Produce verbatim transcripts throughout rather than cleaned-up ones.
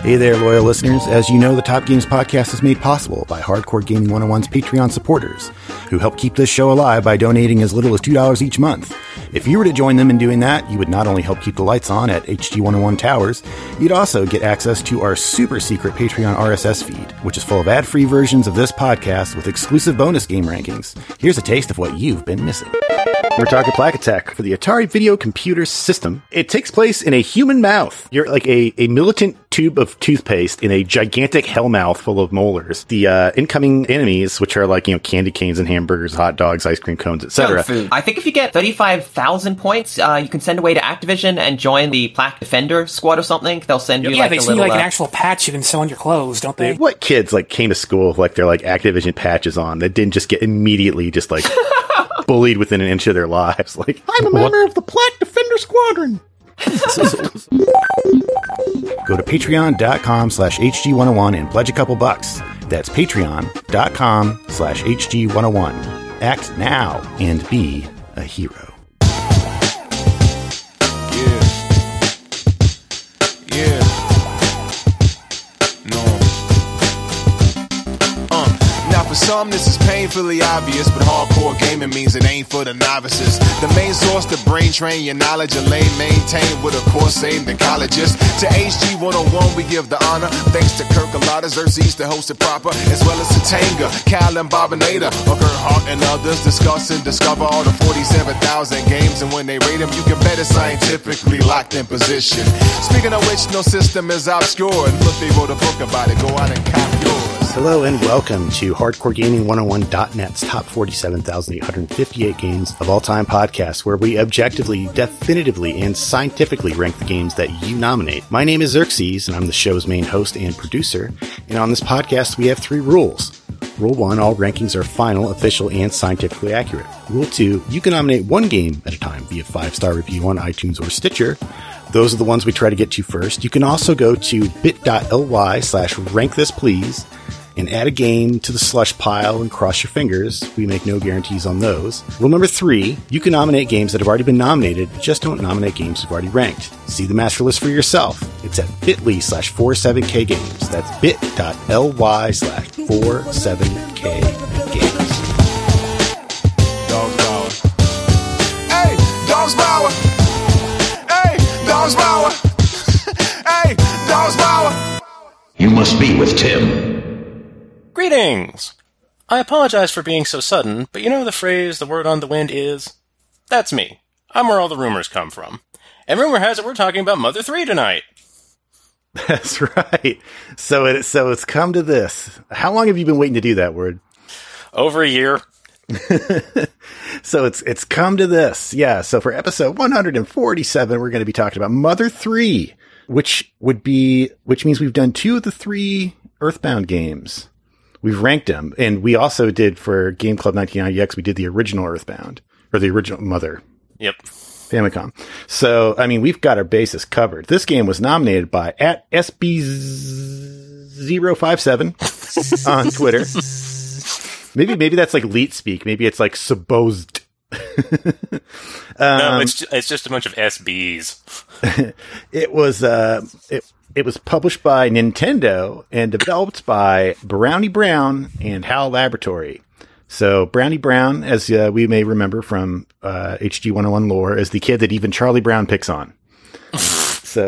Hey there, loyal listeners. As you know, the Top Games Podcast is made possible by Hardcore Gaming one oh one's Patreon supporters, who help keep this show alive by donating as little as two dollars each month. If you were to join them in doing that, you would not only help keep the lights on at H G one oh one Towers, you'd also get access to our super secret Patreon R S S feed, which is full of ad-free versions of this podcast with exclusive bonus game rankings. Here's a taste of what you've been missing. We're talking Plaque Attack for the Atari Video Computer System. It takes place in a human mouth. You're like a, a militant tube of toothpaste in a gigantic hell mouth full of molars. The uh, incoming enemies, which are like, you know, candy canes and hamburgers, hot dogs, ice cream cones, et cetera. I think if you get thirty-five thousand points, uh, you can send away to Activision and join the Plaque Defender squad or something. They'll send you yeah, like they a send little... you like uh, an actual patch you can sew on your clothes, don't they? What kids like came to school with like their like Activision patches on that didn't just get immediately just like bullied within an inch of their lives? Like, I'm a member what? of the Plaque Defender Squadron. Go to patreon.com slash HG101 and pledge a couple bucks. That's patreon.com slash HG101. Act now and be a hero. Yeah. Yeah. No. Uh. Now for some this is painfully obvious, but hardcore gaming means it ain't for the novices. The main source to brain train your knowledge and lay maintain with a course aimed at colleges. To H G one oh one we give the honor, thanks to Kirk Alada, Xerxes to host it proper, as well as Satanga, Cal and Bobinator, Gerhart Hart and others discuss and discover all the forty-seven thousand games, and when they rate them you can bet it's scientifically locked in position. Speaking of which, no system is obscure, and look, they wrote a book about it, go out and cop yours. Hello and welcome to Hardcore Gaming one oh one dot net's top forty-seven thousand eight hundred fifty-eight games of all time podcast, where we objectively, definitively, and scientifically rank the games that you nominate. My name is Xerxes, and I'm the show's main host and producer. And on this podcast, we have three rules. Rule one, all rankings are final, official, and scientifically accurate. Rule two, you can nominate one game at a time via five-star review on iTunes or Stitcher. Those are the ones we try to get to first. You can also go to bit.ly slash rank this please and add a game to the slush pile and cross your fingers. We make no guarantees on those. Rule number three, you can nominate games that have already been nominated, just don't nominate games you've already ranked. See the master list for yourself. It's at bit.ly slash 47k games. That's bit.ly slash 47k games. Dogs Power. Hey, Dogs Power. Hey, Dogs Power. Hey, Dogs Power. You must be with Tim. Greetings! I apologize for being so sudden, but you know the phrase, the word on the wind is? That's me. I'm where all the rumors come from. And rumor has it we're talking about Mother three tonight. That's right. So, it, so it's come to this. How long have you been waiting to do that, Word? Over a year. So it's it's come to this. Yeah, so for episode one hundred forty-seven, we're going to be talking about Mother three, which would be, which means we've done two of the three Earthbound games. We've ranked them, and we also did for Game Club nineteen ninety X, we did the original Earthbound, or the original Mother. Yep. Famicom. So, I mean, we've got our bases covered. This game was nominated by at S B zero five seven on Twitter. Maybe maybe that's like leet speak. Maybe it's like supposed. um, no, it's just, it's just a bunch of S Bs. It was uh, it. It was published by Nintendo and developed by Brownie Brown and HAL Laboratory. So Brownie Brown, as uh, we may remember from uh, H G one oh one lore, is the kid that even Charlie Brown picks on. So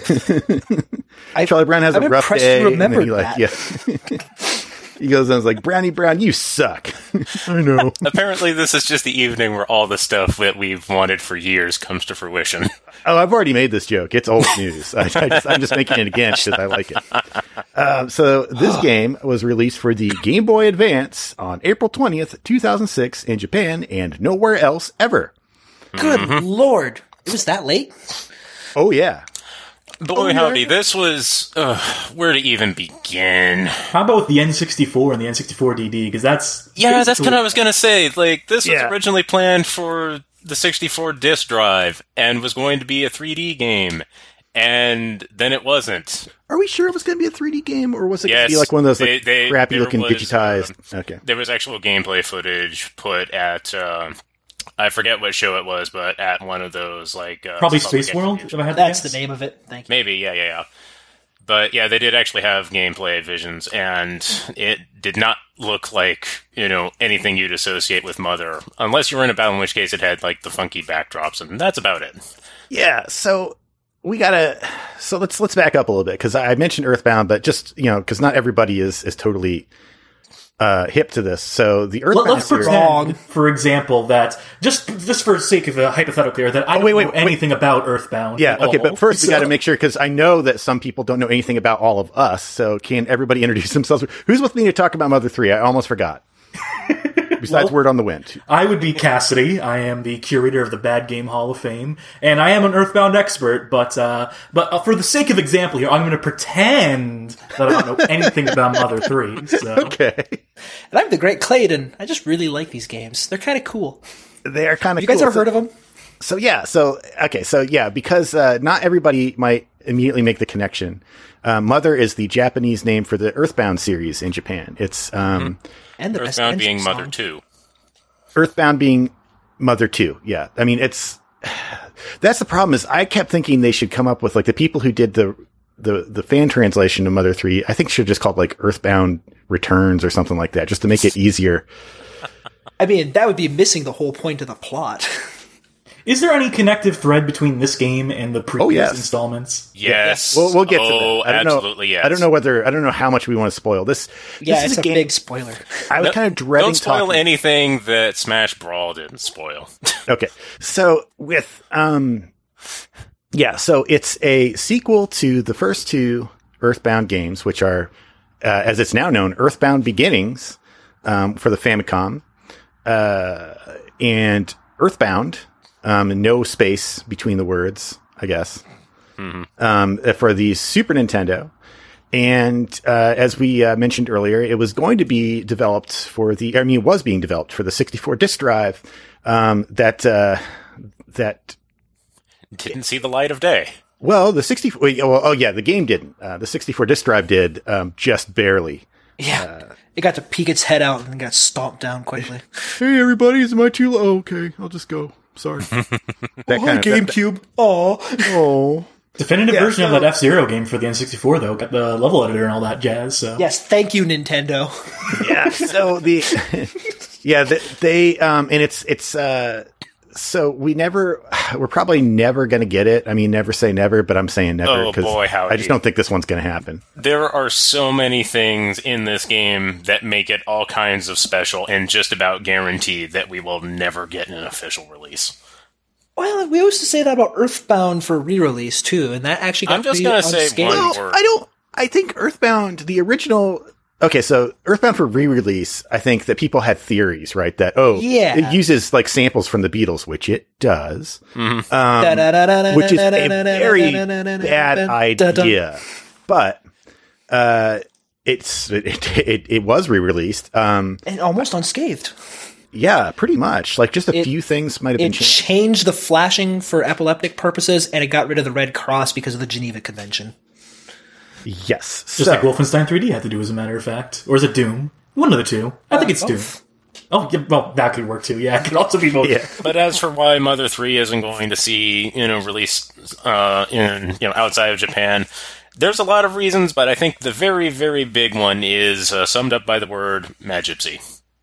Charlie Brown has I'm a rough day. To remember and then he, like, yeah. He goes and is like, Brownie Brown, you suck. I know. Apparently this is just the evening where all the stuff that we've wanted for years comes to fruition. Oh, I've already made this joke. It's old news. I, I just, I'm just making it again because I like it. Um, so this game was released for the Game Boy Advance on April twentieth, two thousand six in Japan and nowhere else ever. Good mm-hmm. Lord. It was that late? Oh, yeah. Boy, oh, howdy, yeah. this was... Uh, where to even begin? How about with the N sixty-four and the N sixty-four D D? Because that's... Yeah, that's kind of what I was going to say. Like, this yeah. was originally planned for the sixty-four disk drive and was going to be a three D game. And then it wasn't. Are we sure it was going to be a three D game, or was it yes, going to be like one of those like, they, they, crappy-looking was, digitized... Uh, okay. There was actual gameplay footage put at... Uh, I forget what show it was, but at one of those, like... Uh, Probably Space World? If I had That's to guess. the name of it. Thank you. Maybe, yeah, yeah, yeah. But yeah, they did actually have gameplay visions, and it did not look like, you know, anything you'd associate with Mother, unless you were in a battle, in which case it had like the funky backdrops, and that's about it. Yeah, so we gotta. So let's let's back up a little bit, because I mentioned Earthbound, but just, you know, because not everybody is is totally uh, hip to this. So the Earthbound. Let, let's series, pretend, for example, that just just for the sake of a hypothetical here, that I Oh, don't wait, wait, know anything wait. about Earthbound. Yeah, at okay, all. but first we So- got to make sure, because I know that some people don't know anything about all of us. So can everybody introduce themselves? Who's with me to talk about Mother three? I almost forgot. Besides Well, Word on the Wind. I would be Cassidy. I am the curator of the Bad Game Hall of Fame, and I am an Earthbound expert. But uh, but uh, for the sake of example here, I'm going to pretend that I don't know anything about Mother three. So. Okay. And I'm the Great Clayton. I just really like these games. They're kind of cool. They are kind of You guys cool. ever heard of them? So yeah, so okay, so yeah, because uh, not everybody might immediately make the connection. Uh, Mother is the Japanese name for the Earthbound series in Japan. It's um, And the best Earthbound Kenshin being Mother song. two. Earthbound being Mother two. Yeah, I mean it's that's the problem. Is I kept thinking they should come up with, like, the people who did the the the fan translation of Mother three. I think should just call it like Earthbound Returns or something like that, just to make it easier. I mean, that would be missing the whole point of the plot. Is there any connective thread between this game and the previous yes. installments? Yes. We'll, we'll get oh, to that. I don't absolutely know, yes. I don't know whether I don't know how much we want to spoil this. Yeah, this it's is a, game, big spoiler. I was No, kind of dreading Don't spoil talking. anything that Smash Brawl didn't spoil. Okay. So with, um, yeah, so it's a sequel to the first two Earthbound games, which are, uh, as it's now known, Earthbound Beginnings, um, for the Famicom, uh, and Earthbound, um, no space between the words, I guess, mm-hmm. um, for the Super Nintendo. And uh, as we uh, mentioned earlier, it was going to be developed for the, I mean, it was being developed for the sixty-four disk drive um, that, uh, that, Didn't see the light of day. well, the sixty-four, well, oh yeah, the game didn't. Uh, the sixty-four disk drive did, um, just barely. Yeah. it got to peek its head out and got stomped down quickly. Hey, everybody, is my too low? Oh, okay, I'll just go. Sorry. that Oh, hi, GameCube. Oh. Oh. Definitive Yeah, version so- of that F-Zero game for the N sixty-four, though. Got the level editor and all that jazz, so... Yes, thank you, Nintendo. Yeah. So the, yeah, the, they, um, and it's, it's, uh, so we never, we're probably never going to get it. I mean, never say never, but I'm saying never. Oh, 'cause boy, Howdy. I just don't think this one's going to happen. There are so many things in this game that make it all kinds of special and just about guaranteed that we will never get an official release. Well, we used to say that about Earthbound for re-release, too, and that actually got I'm just pretty gonna say unscathed. one Well, word. I don't, I think Earthbound, the original, okay, so Earthbound for re-release, I think that people had theories, right? That, oh, Yeah. it uses like samples from the Beatles, which it does, Mm-hmm. um, which is a very bad idea. But, uh, it's, it, it, it was re-released. Um, And almost unscathed. yeah, pretty much. Like just a It- few things might have been It changed. changed the flashing for epileptic purposes, and it got rid of the red cross because of the Geneva Convention. Yes. Just so, like Wolfenstein three D had to do, as a matter of fact. Or is it Doom? One of the two. I think it's Doom. Oh, yeah, well, that could work too. Yeah, it could also be both. yeah. But as for why Mother three isn't going to see, you know, release uh, in, you know, outside of Japan, there's a lot of reasons, but I think the very, very big one is uh, summed up by the word Magypsy.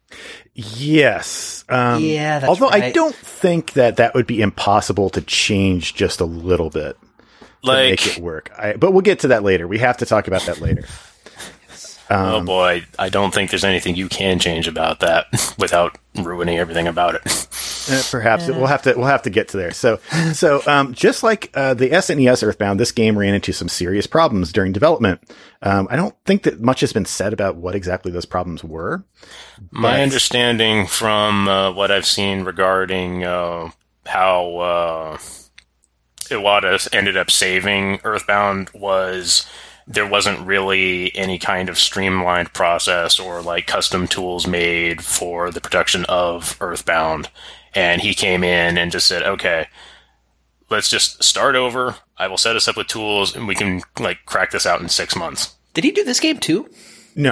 Yes. Um, Yeah, that's although I right. don't think that that would be impossible to change just a little bit to Like, make it work. I, but we'll get to that later. We have to talk about that later. oh boy, I don't think there's anything you can change about that without ruining everything about it. Uh, perhaps we'll have to we'll have to get to there. So so um, just like uh, the S N E S Earthbound, this game ran into some serious problems during development. Um, I don't think that much has been said about what exactly those problems were. My But- understanding from uh, what I've seen regarding uh, how uh, Iwata ended up saving Earthbound was there wasn't really any kind of streamlined process or like custom tools made for the production of Earthbound. And he came in and just said, okay, let's just start over. I will set us up with tools and we can like crack this out in six months. Did he do this game, too? No.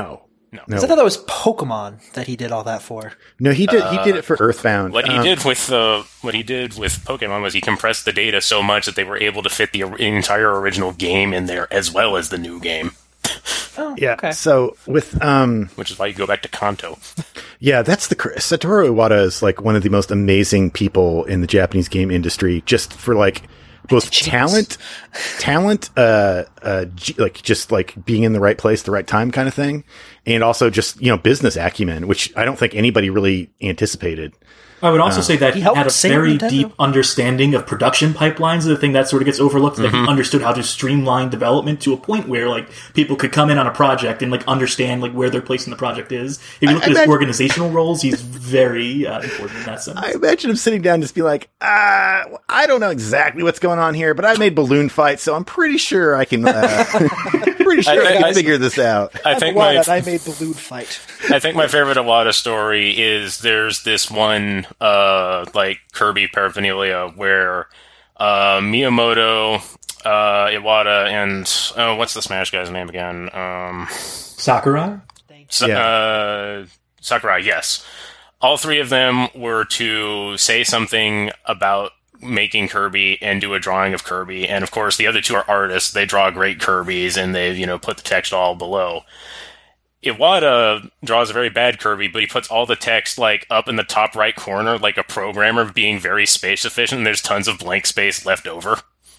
No. I thought that was Pokemon that he did all that for. No, he did. Uh, he did it for Earthbound. What he um, did with the what he did with Pokemon was he compressed the data so much that they were able to fit the entire original game in there as well as the new game. Oh, yeah. Okay. So with um, which is why you go back to Kanto. Yeah, that's the Satoru Iwata is like one of the most amazing people in the Japanese game industry, just for like both talent, talent, uh, uh, g- like just like being in the right place, the right time, kind of thing, and also just you know business acumen, which I don't think anybody really anticipated. I would also Uh, say that he he, helped had a save very Nintendo. deep understanding of production pipelines, the thing that sort of gets overlooked, that Mm-hmm. he understood how to streamline development to a point where, like, people could come in on a project and, like, understand, like, where their place in the project is. If you look I- at his I bet- organizational roles, he's very uh, important in that sense. I imagine him sitting down and just be like, uh, I don't know exactly what's going on here, but I made balloon fights, so I'm pretty sure I can, uh, pretty sure I, I- can I- figure this out. I think my Iwata, I made Balloon Fight. I think my favorite Iwata story is there's this one uh like Kirby paraphernalia where uh Miyamoto, uh Iwata, and oh, what's the Smash guy's name again? Um Sakurai? Sa- Yeah. uh Sakurai, yes. All three of them were to say something about making Kirby and do a drawing of Kirby, and of course the other two are artists. They draw great Kirbys and they, you know, put the text all below. Iwata draws a very bad Kirby, but he puts all the text like up in the top right corner, like a programmer being very space efficient, and there's tons of blank space left over.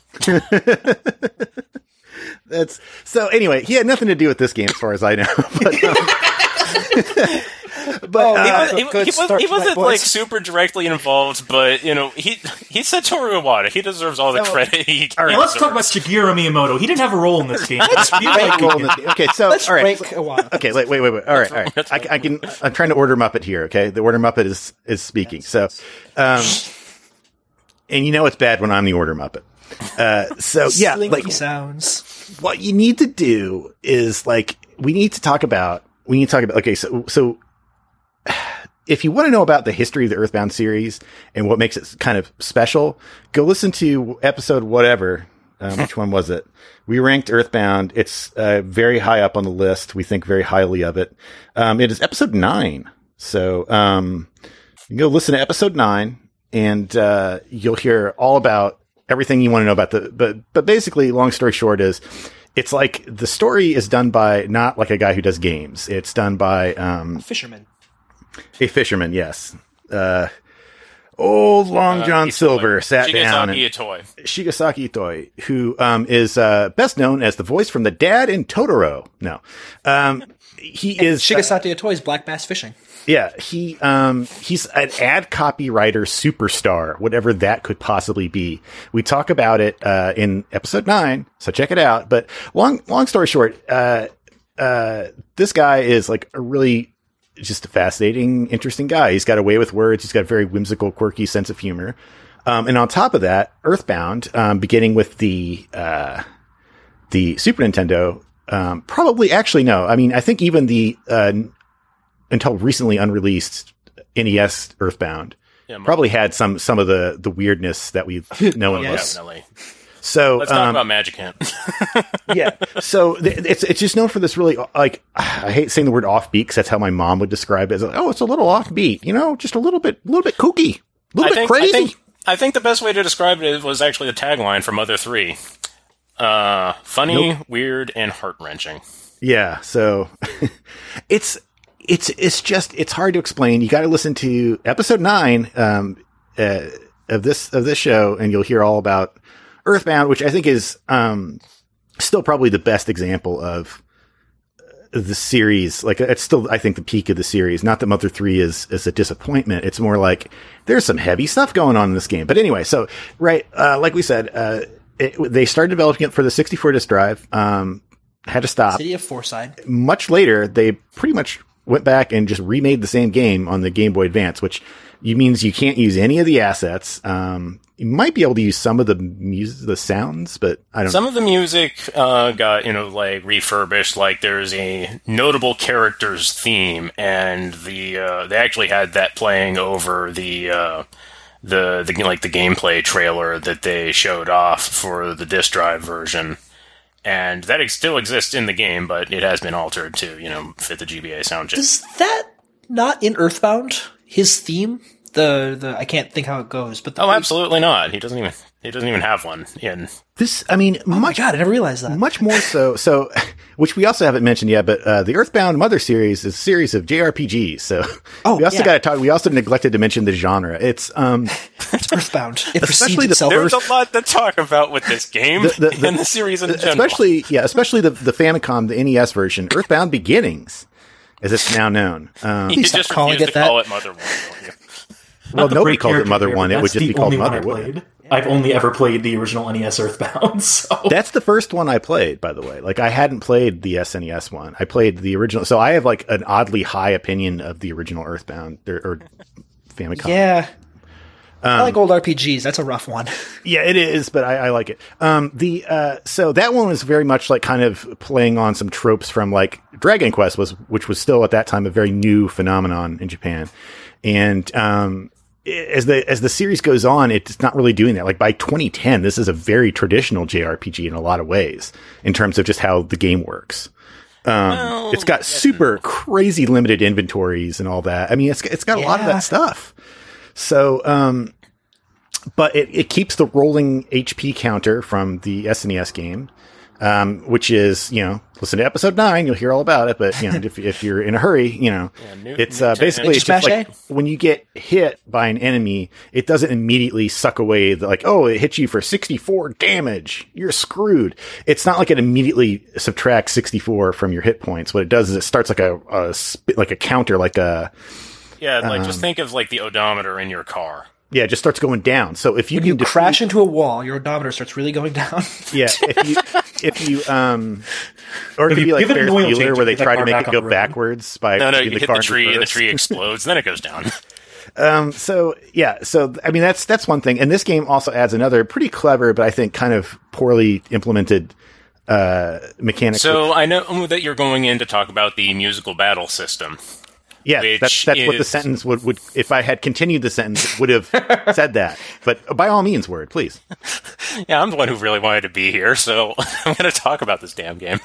That's so. Anyway, he had nothing to do with this game, as far as I know. But, um, but Oh, uh, He, was, a he, good he, was, start he tonight, wasn't boys. like super directly involved, but you know, he he's Satoru Iwata. He deserves all the So- credit. He all right, Yeah, let's talk about Shigeru Miyamoto. He didn't have a role in this game. you have a role in this game. Okay, so Let's all right. rank Iwata. Okay, wait, wait, wait, wait. All right, all right. I, I can. I'm trying to order Muppet here. Okay, the order Muppet is is speaking. So, um, and you know it's bad when I'm the order Muppet. Uh, so yeah, Slinky like sounds. what you need to do is like we need to talk about. We need to talk about. Okay, so so if you want to know about the history of the Earthbound series and what makes it kind of special, go listen to episode whatever. Um, which one was it? We ranked Earthbound. It's uh, very high up on the list. We think very highly of it. Um, it is episode nine. So um, you can go listen to episode nine, and uh, you'll hear all about everything you want to know about the. But but basically, long story short, is it's like the story is done by not like a guy who does games. It's done by um, Fisherman. a fisherman. Yes. Uh, Old Long John Uh, Silver sat down and Shigesaki Itoi. Shigesaki Itoi, who um, is uh, best known as the voice from the dad in Totoro. No, um, he is Shigesaki Itoi's Black Bass Fishing. yeah, he um, he's an ad copywriter superstar, whatever that could possibly be. We talk about it uh, in episode nine, so check it out. But long long story short, uh, uh, this guy is like a really just a fascinating, interesting guy. He's got a way with words. He's got a very whimsical, quirky sense of humor. Um, and on top of that, Earthbound, um, beginning with the, uh, the Super Nintendo, um, probably actually no. I mean, I think even the, uh, until recently unreleased N E S Earthbound Yeah, Mark. probably had some, some of the, the weirdness that we know and love. Definitely. So, Let's talk um, about Magic Hand. yeah. So th- it's it's just known for this really like I hate saying the word offbeat because that's how my mom would describe it. As like, oh, it's a little offbeat, you know, just a little bit, a little bit kooky, a little I bit think, crazy. I think I think the best way to describe it was actually the tagline for Mother three. Uh, funny, Nope. weird, and heart wrenching. Yeah. So it's it's it's just it's hard to explain. You got to listen to episode nine um, uh, of this of this show, and you'll hear all about Earthbound, which I think is um, still probably the best example of the series. Like it's still, I think, the peak of the series. Not that Mother three is is a disappointment. It's more like there's some heavy stuff going on in this game. But anyway, so right, uh, like we said, uh, it, they started developing it for the sixty-four disc drive. Um, had to stop. City of Forside. Much later, they pretty much went back and just remade the same game on the Game Boy Advance, which means you can't use any of the assets. Um, you might be able to use some of the music, the sounds, but I don't Some know. of the music uh, got, you know, like refurbished. Like there's a notable characters theme, and the uh, they actually had that playing over the uh, the the like the gameplay trailer that they showed off for the disc drive version. And that ex- still exists in the game, but it has been altered to, you know, fit the G B A sound chip. Is that not in Earthbound? His theme? The the I can't think how it goes, but the Oh, absolutely not. He doesn't even he doesn't even have one in. This, I mean, Oh my much, god, I never realized that. much more so. So, which we also haven't mentioned yet, but uh, the Earthbound Mother series is a series of J R P Gs. So, Oh, we also yeah. got to talk. We also neglected to mention the genre. It's um, It's Earthbound. It Especially precedes the itself. There's a lot to talk about with this game The- the- the- and the series in general. especially yeah, especially the the Famicom, the N E S version, Earthbound Beginnings, as it's now known. Um, you Please just stop calling refuse it to that. call it Mother One. don't you? well, Not to nobody break calls it character Mother here, One. but It would that's just the be called only one Mother. I wouldn't it? played. I've only ever played the original N E S Earthbound, so That's the first one I played, by the way. Like, I hadn't played the S N E S one. I played the original. So I have, like, an oddly high opinion of the original Earthbound, or, or Famicom. Yeah. I Um, like old R P Gs. That's a rough one. Yeah, it is, but I, I like it. Um, the, uh, so that one was very much like kind of playing on some tropes from, like, Dragon Quest was, which was still at that time a very new phenomenon in Japan. And, um, as the as the series goes on, it's not really doing that. Like by twenty ten, this is a very traditional J R P G in a lot of ways in terms of just how the game works. Um, Well, it's got super crazy limited inventories and all that. I mean, it's it's got a lot of Yeah. that stuff. So, um, but it, it keeps the rolling H P counter from the S N E S game, um, which is, you know, listen to episode nine, you'll hear all about it. But, you know, if, if you're in a hurry, you know, new- it's new uh, tech- basically it's Smash just like A? when you get hit by an enemy, it doesn't immediately suck away the, like, oh, it hit you for sixty-four damage. You're screwed. It's not like it immediately subtracts sixty-four from your hit points. What it does is it starts like a, a sp- like a counter, like a, Yeah, like Um, just think of like the odometer in your car. yeah, it just starts going down. So if you When can you defeat- crash into a wall, your odometer starts really going down. yeah, if you, if you, um, or it If could you be like give it an Ferris oil Bueller change, where they get that try to car make back it on go the road. backwards by No, no, putting you hit car the in tree and the reverse. tree explodes, then it goes down. Um, so yeah, so I mean that's that's one thing, and this game also adds another pretty clever, but I think kind of poorly implemented uh mechanic. So I know that you're going in to talk about the musical battle system. yeah, which that's that's what the is- sentence would would if I had continued the sentence it would have said that. But by all means, word, please. Yeah, I'm the one who really wanted to be here, so I'm going to talk about this damn game.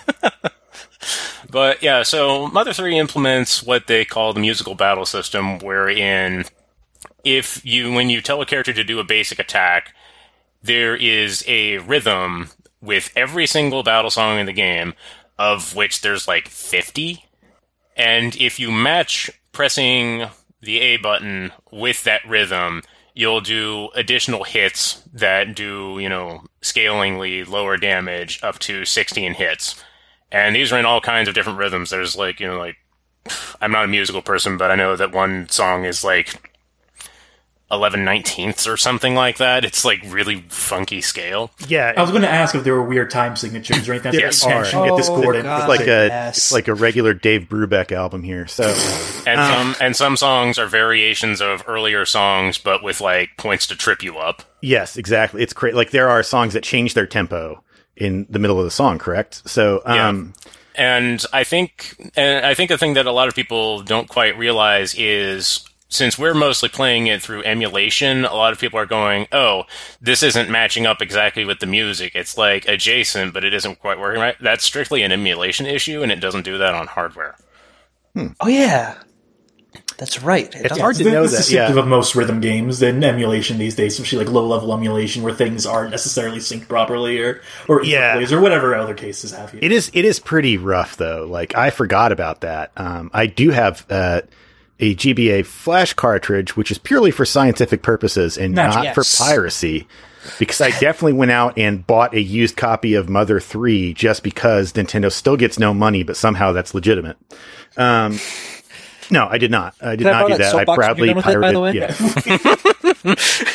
But yeah, so Mother three implements what they call the musical battle system, wherein if you, when you tell a character to do a basic attack, there is a rhythm with every single battle song in the game, of which there's like fifty. And if you match pressing the A button with that rhythm, you'll do additional hits that do, you know, scalingly lower damage up to sixteen hits. And these are in all kinds of different rhythms. There's like, you know, like, I'm not a musical person, but I know that one song is like eleven nineteenths or something like that. It's like really funky scale. Yeah, I was going to ask if there were weird time signatures or anything. Yes. Yes, attention, get Oh, discordant. God. it's like a Yes. it's like a regular Dave Brubeck album here. So And Um, some and some songs are variations of earlier songs, but with like points to trip you up. yes, exactly. It's great. Like there are songs that change their tempo in the middle of the song, correct? So um And I think, and I think the thing that a lot of people don't quite realize is, since we're mostly playing it through emulation, a lot of people are going, "Oh, this isn't matching up exactly with the music. It's like adjacent, but it isn't quite working right." That's strictly an emulation issue, and it doesn't do that on hardware. Oh yeah, that's right. It It's does. hard to This know is that. distinctive Yeah, of most rhythm games and emulation these days, especially like low-level emulation where things aren't necessarily synced properly, or or Yeah. interplays or whatever other cases have you. it is. It is pretty rough though. Like I forgot about that. Um, I do have uh, a G B A flash cartridge, which is purely for scientific purposes and Naturally. not for Yes. piracy. Because I definitely went out and bought a used copy of Mother three just because Nintendo still gets no money, but somehow that's legitimate. Um, no, I did not. I did Can I not borrow do that that. I soapbox when proudly you're done with it, by pirated. the way? Yeah.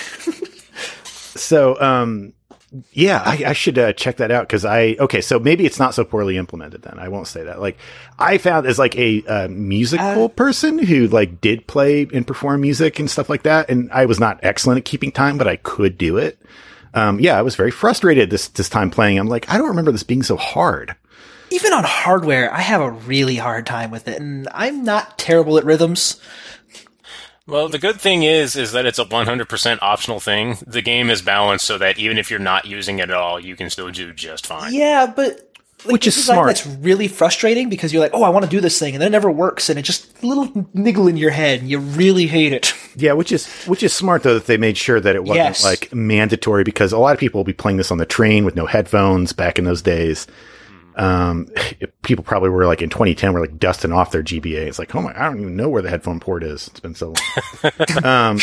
So, um, yeah, I, I should uh, check that out because I okay. So maybe it's not so poorly implemented. Then I won't say that. Like I found as like a uh, musical Uh, person who like did play and perform music and stuff like that, and I was not excellent at keeping time, but I could do it. Um, yeah, I was very frustrated this this time playing. I'm like, I don't remember this being so hard. Even on hardware, I have a really hard time with it, and I'm not terrible at rhythms. Well, the good thing is, is that it's a one hundred percent optional thing. The game is balanced so that even if you're not using it at all, you can still do just fine. Yeah, but like, Which is design smart. That's really frustrating because you're like, oh, I want to do this thing, and then it never works, and it just a little niggle in your head, and you really hate it. Yeah, which is which is smart though that they made sure that it wasn't Yes. like mandatory, because a lot of people will be playing this on the train with no headphones back in those days. Um, people probably were like in twenty ten were like dusting off their G B A. It's like, oh my, I don't even know where the headphone port is. It's been so long. um,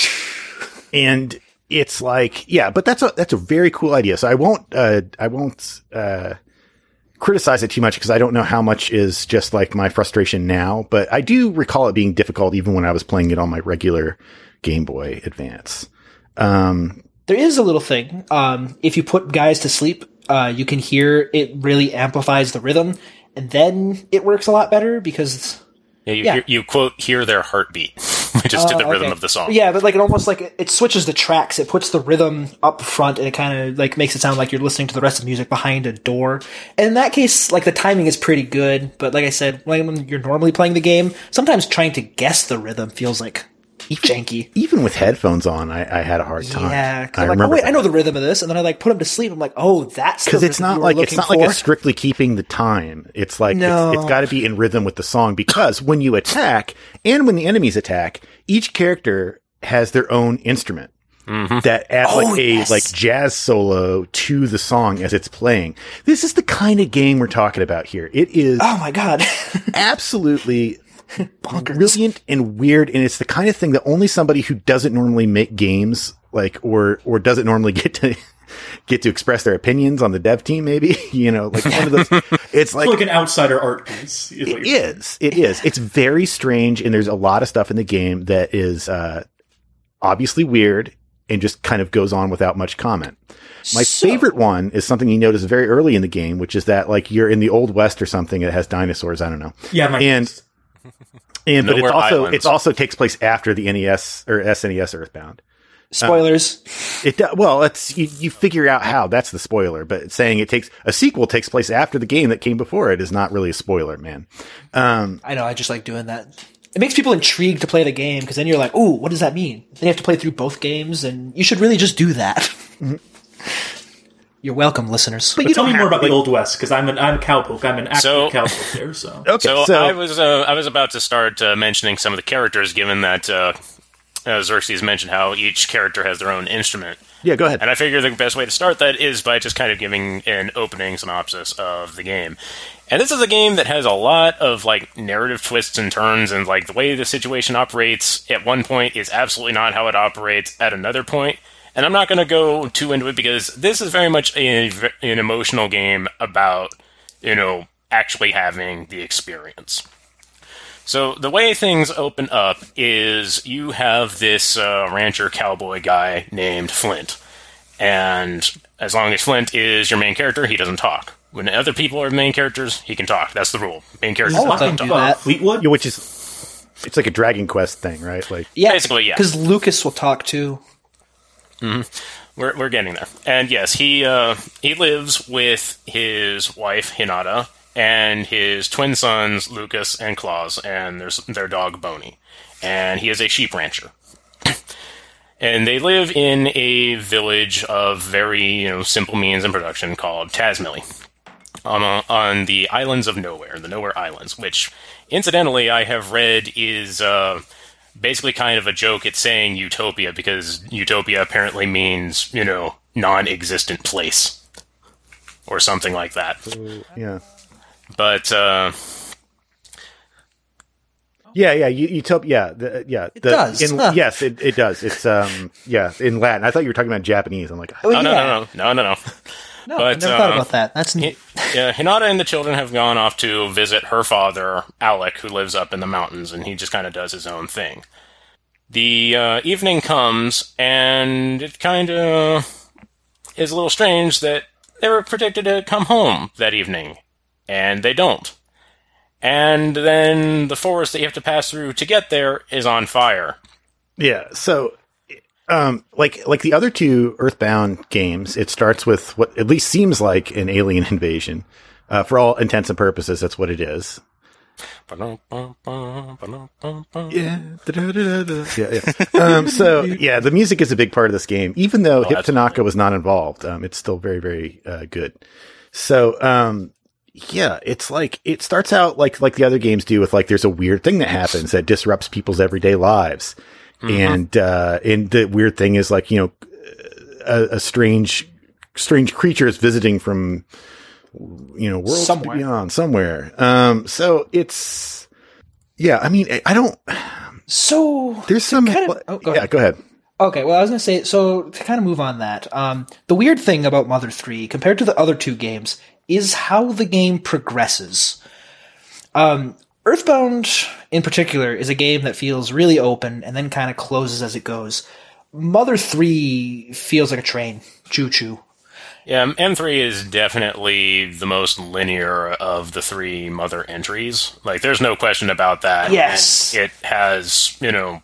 and it's like, yeah, but that's a that's a very cool idea. So I won't uh, I won't uh, criticize it too much because I don't know how much is just like my frustration now, but I do recall it being difficult even when I was playing it on my regular Game Boy Advance. Um, There is a little thing. Um, if you put guys to sleep, uh, you can hear it really amplifies the rhythm, and then it works a lot better because Yeah, you, Yeah. Hear, you quote, hear their heartbeat, just to the Oh, rhythm okay. of the song. Yeah, but like it almost like it, it switches the tracks. It puts the rhythm up front, and it kind of like makes it sound like you're listening to the rest of the music behind a door. And in that case, like the timing is pretty good. But like I said, when you're normally playing the game, sometimes trying to guess the rhythm feels like janky. even with headphones on, I, I had a hard time. Yeah, 'cause I I'm like, oh remember wait, I know the rhythm of this, and then I like put him to sleep. I'm like, oh, that's the because it's rhythm not you were like it's looking not like for. it's strictly keeping the time. It's like No. it's, it's got to be in rhythm with the song, because when you attack and when the enemies attack, each character has their own instrument that add Oh, like a yes. like jazz solo to the song as it's playing. This is the kind of game we're talking about here. It is Oh my god. absolutely brilliant and weird, and it's the kind of thing that only somebody who doesn't normally make games like or or doesn't normally get to get to express their opinions on the dev team, maybe, you know, like one of those. It's It's like, like an outsider art piece. Is what it you're saying. is. It is. It's very strange, and there's a lot of stuff in the game that is uh, obviously weird and just kind of goes on without much comment. My So- favorite one is something you notice very early in the game, which is that like you're in the Old West or something. It has dinosaurs. I don't know. Yeah, my and and but it's Nowhere also Islands. it also takes place after the N E S or S N E S Earthbound. Spoilers. It do- well, it's you, you figure out how. That's the spoiler. But saying it takes a sequel takes place after the game that came before it is not really a spoiler, man. Um, I know, I just like doing that. It makes people intrigued to play the game, because then you're like, ooh, what does that mean? Then you have to play through both games, and you should really just do that. You're welcome, listeners. but But you tell don't me more have- about the Old West, because I'm an I'm a cowpoke. I'm an active So- cowpoke there. So okay, So, so, I was uh, I was about to start uh, mentioning some of the characters, given that uh, uh, Xerxes mentioned how each character has their own instrument. yeah, go ahead. And I figure the best way to start that is by just kind of giving an opening synopsis of the game. And this is a game that has a lot of like narrative twists and turns, and like the way the situation operates at one point is absolutely not how it operates at another point. And I'm not going to go too into it because this is very much a, an emotional game about, you know, actually having the experience. So the way things open up is you have this uh, rancher cowboy guy named Flint. And as long as Flint is your main character, he doesn't talk. When other people are main characters, he can talk. That's the rule. Main characters Oh, don't thank talk. you. uh, that. Fleetwood. Yeah, which is it's like a Dragon Quest thing, right? Like Yeah, Basically, yeah. because Lucas will talk too. We're we're getting there. And yes, he uh, he lives with his wife Hinata and his twin sons Lucas and Claus and their their dog Boney. And he is a sheep rancher. And they live in a village of very, you know, simple means and production called Tasmilly, on uh, on the Islands of Nowhere, the Nowhere Islands, which, incidentally, I have read is uh, basically kind of a joke at saying utopia, because utopia apparently means, you know, non-existent place, or something like that. yeah, But, uh, yeah, yeah. You, Utopia, yeah, the, yeah. It does, In, huh. Yes, it, it does. It's um, yeah, in Latin. I thought you were talking about Japanese. I'm like, Oh, no, no, yeah. no, no, no, no, no. No, But, I never thought uh, about that. That's Hi- yeah, Hinata and the children have gone off to visit her father, Alec, who lives up in the mountains, and he just kind of does his own thing. The uh, evening comes, and it kind of is a little strange that they were predicted to come home that evening, and they don't. And then the forest that you have to pass through to get there is on fire. yeah. So, um, like like the other two Earthbound games, it starts with what at least seems like an alien invasion. Uh, for all intents and purposes, that's what it is. Yeah. Da-da-da-da-da. Yeah, yeah. Um, so, yeah, the music is a big part of this game. Even though Hip that's Tanaka was not involved, um, it's still very, very uh, good. So, um, Yeah, it's like, it starts out like, like the other games do with like, there's a weird thing that happens that disrupts people's everyday lives. Mm-hmm. And, uh, and the weird thing is like, you know, a, a strange, strange creature is visiting from, you know, worlds somewhere. beyond somewhere. Um, so it's, yeah, I mean, I, I don't, so there's some, kind of, oh, go yeah, ahead. go ahead. Okay, well, I was going to say, so to kind of move on that, um, the weird thing about Mother three, compared to the other two games, is how the game progresses. Um, Earthbound, in particular, is a game that feels really open and then kind of closes as it goes. Mother three feels like a train. Choo-choo. Yeah, M three is definitely the most linear of the three Mother entries. Like, there's no question about that. Yes. And it has, you know,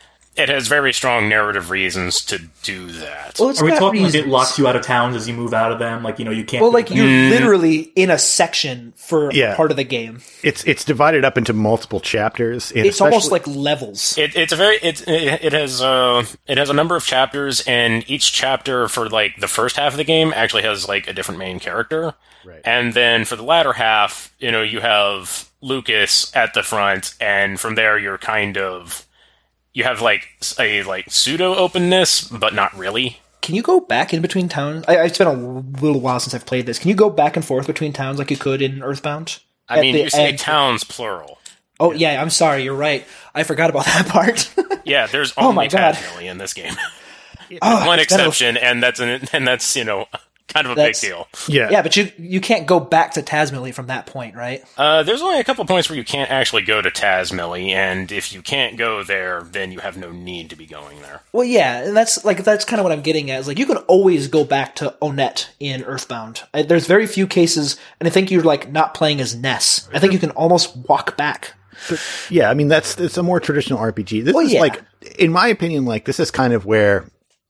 it has very strong narrative reasons to do that. Well, it's Are we got talking reasons. like it locks you out of towns as you move out of them? Like, you know, you can't... Well, like, you're Mm. literally in a section for Yeah. part of the game. It's, it's divided up into multiple chapters. And It's almost especially- like levels. It, it's a very it, it it has uh it has a number of chapters, and each chapter for like the first half of the game actually has like a different main character, Right. and then for the latter half, you know, you have Lucas at the front, and from there you're kind of you have like a like pseudo openness, but not really. Can you go back in between towns? I, it's been a little while since I've played this. Can you go back and forth between towns like you could in Earthbound? I At mean, the you say end- towns plural. Oh, yeah, I'm sorry. You're right. I forgot about that part. Yeah, there's Oh only my God. Tadmilly in this game. Oh, One it's been a- exception, and that's an, and that's you know kind of a That's- big deal. yeah. Yeah, but you you can't go back to Tazmily from that point, right? Uh, there's only a couple points where you can't actually go to Tazmily, and if you can't go there, then you have no need to be going there. Well, yeah, and that's like that's kind of what I'm getting at. Is like you can always go back to Onett in Earthbound. Uh, There's very few cases, and I think you're like not playing as Ness. I think you can almost walk back. Yeah, I mean, that's, it's a more traditional R P G. This Well, is yeah. like, in my opinion, like, this is kind of where,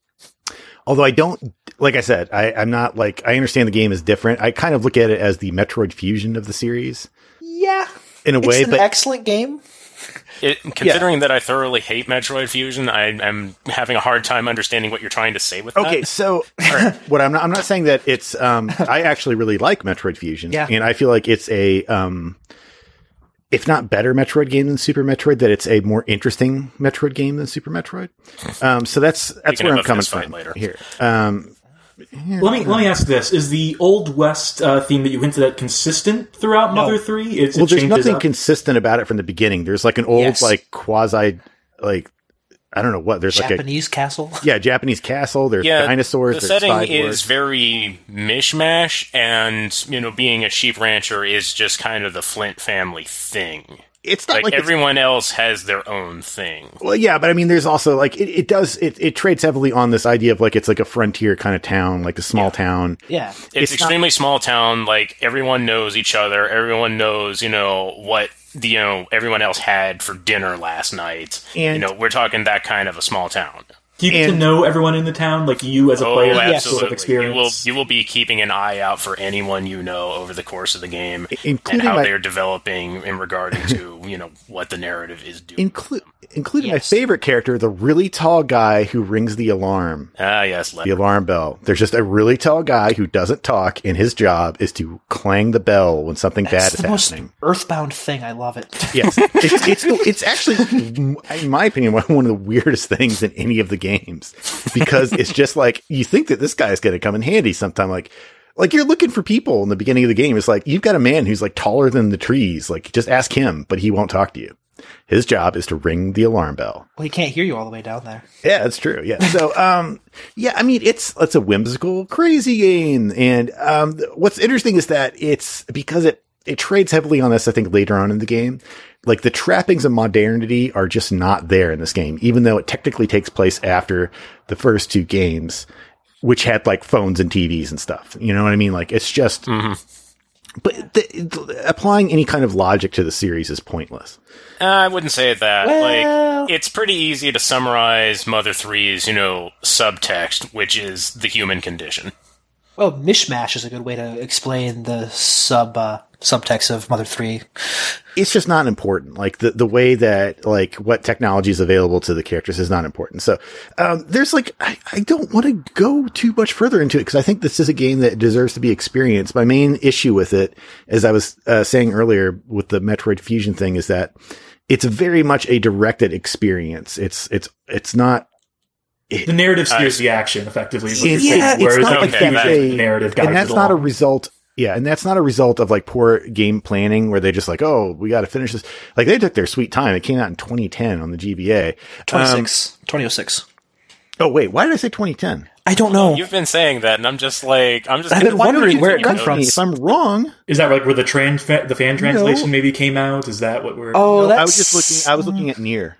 although I don't, like I said, I, I'm not like, I understand the game is different. I kind of look at it as the Metroid Fusion of the series Yeah, in a way, it's an but excellent game. It, considering that I thoroughly hate Metroid Fusion, I, I'm having a hard time understanding what you're trying to say with that. okay, so all right, what I'm not, I'm not saying that it's, um, I actually really like Metroid Fusion, Yeah. and I feel like it's a, um, if not better Metroid game than Super Metroid, that it's a more interesting Metroid game than Super Metroid. Um, so that's that's can where have I'm a coming fist fight from later. here. Um, Let me let me ask this: is the Old West uh, theme that you hinted at consistent throughout Mother Three? It's, well, it there's changes nothing up? consistent about it from the beginning. There's like an old, Yes. like quasi, like I don't know what. There's Japanese castle. like a yeah, Japanese castle. There's Yeah, dinosaurs. the there's setting cyborgs. is very mishmash, and you know, being a sheep rancher is just kind of the Flint family thing. It's not Like, like, it's- everyone else has their own thing. well, yeah, but I mean, there's also like it, it does it, it trades heavily on this idea of like it's like a frontier kind of town, like a small town. Yeah, It's, It's not- extremely small town. Like, everyone knows each other. Everyone knows, you know, what the, you know everyone else had for dinner last night. And- you know, we're talking that kind of a small town. Do you get to and- know everyone in the town, like you as a Oh, player, have yes. sort of absolutely. You will experience? you will be keeping an eye out for anyone you know over the course of the game, Including and how my- they're developing in regarding to you know what the narrative is doing. Inclu- including Yes. my favorite character, the really tall guy who rings the alarm. Ah, yes, The Leonard. alarm bell. There's just a really tall guy who doesn't talk, and his job is to clang the bell when something it's bad the is most happening. Earthbound thing. I love it. Yes, it's it's, the, it's actually, in my opinion, one of the weirdest things in any of the games, because it's just like you think that this guy is going to come in handy sometime. Like, like you're looking for people in the beginning of the game. It's like you've got a man who's like taller than the trees. Like, just ask him, but he won't talk to you. His job is to ring the alarm bell. Well, he can't hear you all the way down there. Yeah, that's true. Yeah. So, um, yeah, I mean, it's, it's a whimsical, crazy game. And, um, what's interesting is that it's because it, it trades heavily on this, I think, later on in the game. Like, the trappings of modernity are just not there in this game, even though it technically takes place after the first two games, which had like phones and T Vs and stuff. You know what I mean? Like, it's just, but the, the, applying any kind of logic to the series is pointless. Uh, I wouldn't say that. Well- Like, it's pretty easy to summarize Mother three's, you know, subtext, which is the human condition. Well, mishmash is a good way to explain the sub uh, subtext of Mother three. It's just not important. Like the, the way that, like, what technology is available to the characters is not important. So, um, there's like, I, I don't want to go too much further into it because I think this is a game that deserves to be experienced. My main issue with it, as I was uh, saying earlier with the Metroid Fusion thing, is that it's very much a directed experience. It's, it's, it's not, The narrative steers the action, effectively. is what It's, you're saying, yeah, it's whereas not like okay, that's that- a, narrative guides and that's it not a along. result. Yeah, and that's not a result of like poor game planning where they just like, oh, we got to finish this. Like they took their sweet time. It came out in twenty ten on the G B A. Um, twenty-six. twenty oh six. oh wait, why did I say twenty ten? I don't know. You've been saying that, and I'm just like, I'm just. I've been why do wondering you where it continue comes from. to- If I'm wrong, Is that like where the trans the fan translation No. maybe came out? Is that what we're? Oh, no, that's... I was just looking. I was looking at Nier.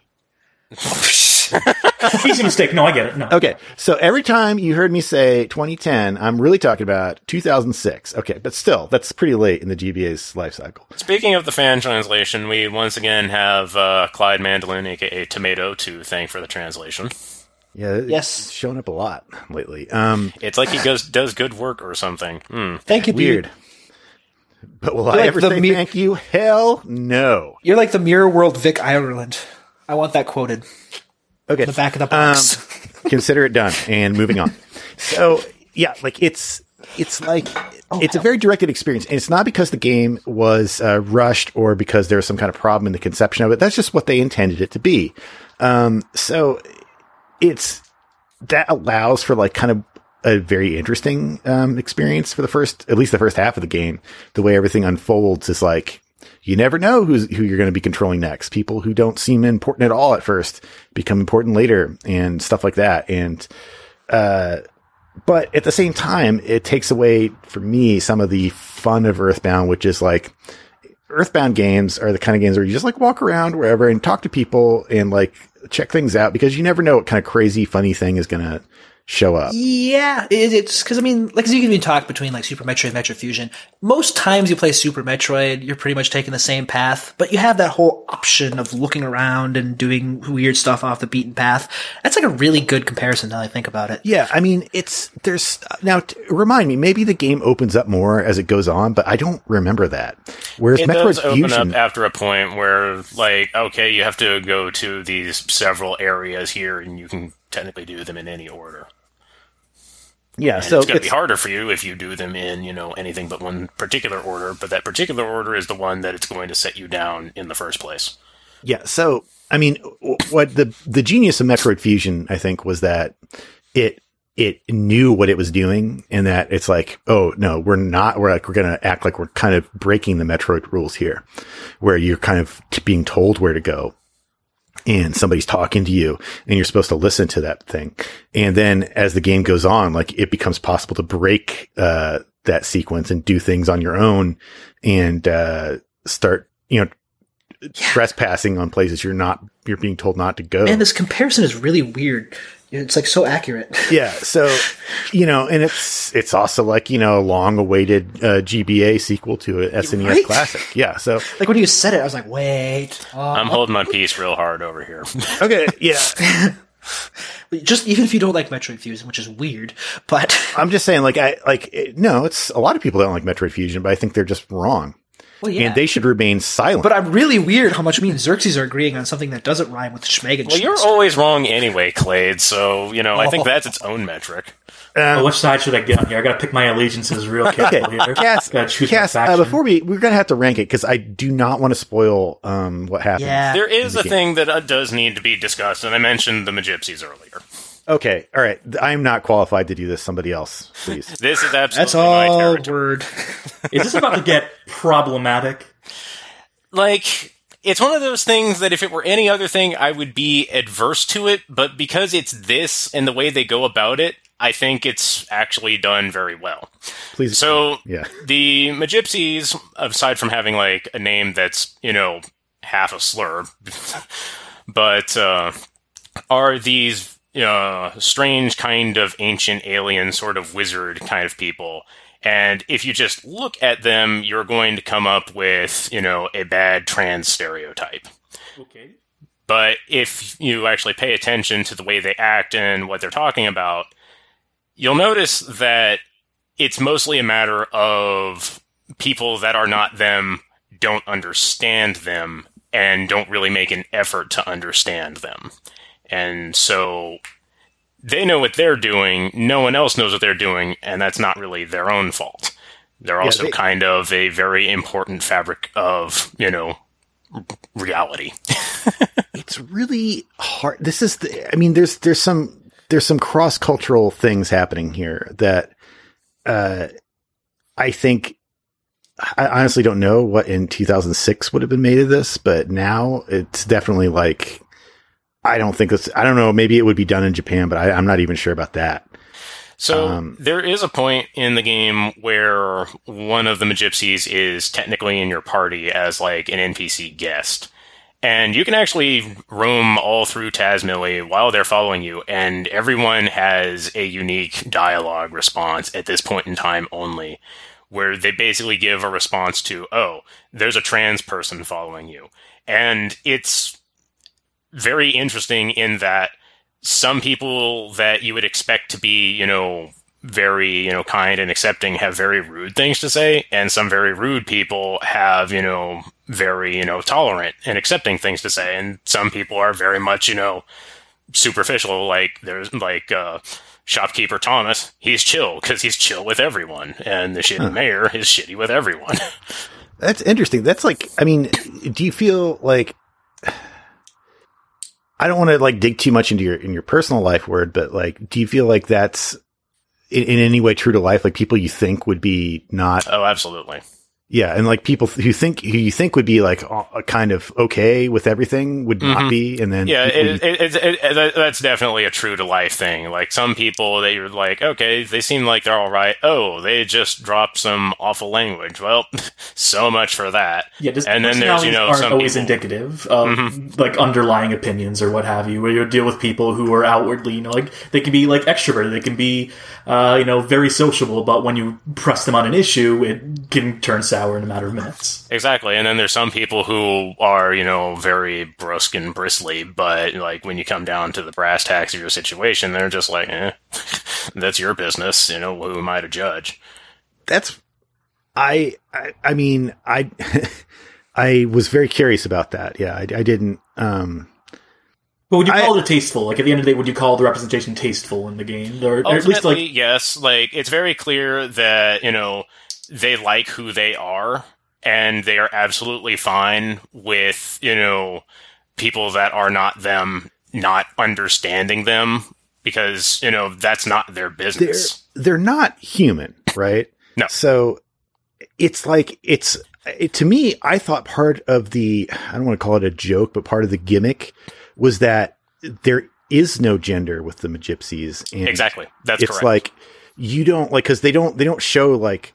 easy mistake. No, I get it. No. Okay, so every time you heard me say twenty ten, I'm really talking about two thousand six. Okay, but still, that's pretty late in the G B A's life cycle. Speaking of the fan translation, we once again have uh, Clyde Mandolin, aka Tomato, to thank for the translation. Yeah, it's Yes. shown up a lot lately. Um, It's like he goes does good work or something. Hmm. Thank you, dude. weird. But will I like ever the say me- thank you? Hell no. You're like the Mirror World Vic Ireland. I want that quoted. Okay. The back of the box. Um, consider it done and moving on. So yeah, like it's, it's like, it's a very directed experience. And it's not because the game was uh, rushed or because there was some kind of problem in the conception of it. That's just what they intended it to be. Um, so it's, that allows for like kind of a very interesting, um, experience for the first, at least the first half of the game. The way everything unfolds is like, you never know who's, who you're going to be controlling next. People who don't seem important at all at first become important later and stuff like that. And, uh, but at the same time, it takes away for me some of the fun of Earthbound, which is like Earthbound games are the kind of games where you just like walk around wherever and talk to people and like check things out because you never know what kind of crazy, funny thing is going to show up. Yeah, it, it's because I mean, like, 'cause you can even talk between like Super Metroid and Metroid Fusion. Most times you play Super Metroid, you're pretty much taking the same path, but you have that whole option of looking around and doing weird stuff off the beaten path. That's like a really good comparison now I think about it. Yeah, I mean, it's, there's, now t- remind me, maybe the game opens up more as it goes on, but I don't remember that. Whereas It Metroid does open Fusion, up after a point where, like, okay, you have to go to these several areas here, and you can technically do them in any order. yeah, And so it's going to be it's, harder for you if you do them in, you know, anything but one particular order, but that particular order is the one that it's going to set you down in the first place. yeah, so, I mean, w- what the, the genius of Metroid Fusion, I think, was that it, it knew what it was doing and that it's like, oh, no, we're not, we're like, we're going to act like we're kind of breaking the Metroid rules here, where you're kind of t- being told where to go. And somebody's talking to you and you're supposed to listen to that thing. And then as the game goes on, like it becomes possible to break, uh, that sequence and do things on your own and, uh, start, you know, trespassing on places you're not, you're being told not to go. Man, this comparison is really weird. It's like so accurate. Yeah. So, you know, and it's, it's also like, you know, a long awaited, uh, G B A sequel to an S N E S Right? classic. Yeah. So, Like when you said it, I was like, wait. Uh, I'm holding my peace real hard over here. okay. Yeah. just even if you don't like Metroid Fusion, which is weird, but I'm just saying, like, I, like, it, no, it's a lot of people don't like Metroid Fusion, but I think they're just wrong. well, yeah. And they should remain silent. But I'm really weird how much me and Xerxes are agreeing on something that doesn't rhyme with Schmegan. Well, you're always wrong anyway, Clade, so, you know, I think that's its own metric. Well, which side should I get on here? I got to pick my allegiances real careful Okay, here. Cass, Got to choose Cass, my uh, faction. before we, we're going to have to rank it because I do not want to spoil um, what happens. Yeah. There is the a game. thing that uh, does need to be discussed, and I mentioned the Magypsies earlier. Okay, all right. I'm not qualified to do this. Somebody else, please. This is absolutely That's my all territory. word. Is this about to get problematic? Like, it's one of those things that if it were any other thing, I would be adverse to it, but because it's this and the way they go about it, I think it's actually done very well. Please. So, yeah. the Magypsies, aside from having, like, a name that's, you know, half a slur, but, uh, are these, uh, strange kind of ancient alien sort of wizard kind of people. And if you just look at them, you're going to come up with, you know, a bad trans stereotype. Okay. But if you actually pay attention to the way they act and what they're talking about, you'll notice that it's mostly a matter of people that are not them don't understand them and don't really make an effort to understand them. And so they know what they're doing, no one else knows what they're doing, and that's not really their own fault. They're also yeah, they- kind of a very important fabric of, you know, reality. It's really hard. This is the, I mean, there's, there's some, there's some cross-cultural things happening here that, uh, I think, I honestly don't know what in two thousand six would have been made of this, but now it's definitely like, I don't think this, I don't know, maybe it would be done in Japan, but I, I'm not even sure about that. So um, there is a point in the game where one of the Magypsies is technically in your party as like an N P C guest. And you can actually roam all through Tazmily while they're following you, and everyone has a unique dialogue response at this point in time only, where they basically give a response to, oh, there's a trans person following you. And it's very interesting in that some people that you would expect to be, you know, very, you know, kind and accepting have very rude things to say, and some very rude people have, you know, very, you know, tolerant and accepting things to say, and some people are very much, you know, superficial, like there's like uh Shopkeeper Thomas, he's chill because he's chill with everyone, and the shitty huh. mayor is shitty with everyone. That's interesting. That's like, I mean, do you feel like, I don't want to like dig too much into your, in your personal life word, but like, do you feel like that's in, in any way true to life? Like people you think would be not. Oh, absolutely. Yeah. And like people who think, who you think would be like a kind of okay with everything would not mm-hmm. be. And then, yeah, it, it, it, it, it, that's definitely a true to life thing. Like some people that you're like, okay, they seem like they're all right. Oh, they just dropped some awful language. Well, so much for that. Yeah, just and then there's, you know, aren't some always people, indicative of mm-hmm. like underlying opinions or what have you, where you deal with people who are outwardly, you know, like they can be like extroverted, they can be, uh, you know, very sociable, but when you press them on an issue, it can turn sour in a matter of minutes. Exactly. And then there's some people who are, you know, very brusque and bristly, but like when you come down to the brass tacks of your situation, they're just like, eh, that's your business. You know, who am I to judge? That's, I, I, I mean, I, I was very curious about that. Yeah. I, I didn't, um, but would you call I, it tasteful? Like, at the end of the day, would you call the representation tasteful in the game? Or, or at least, like, yes. Like, it's very clear that, you know, they like who they are, and they are absolutely fine with, you know, people that are not them not understanding them, because, you know, that's not their business. They're, they're not human, right? No. So it's like, it's, it, to me, I thought part of the, I don't want to call it a joke, but part of the gimmick was that there is no gender with the Magypsies. And exactly. That's it's correct. like, you don't like, cause they don't, they don't show like,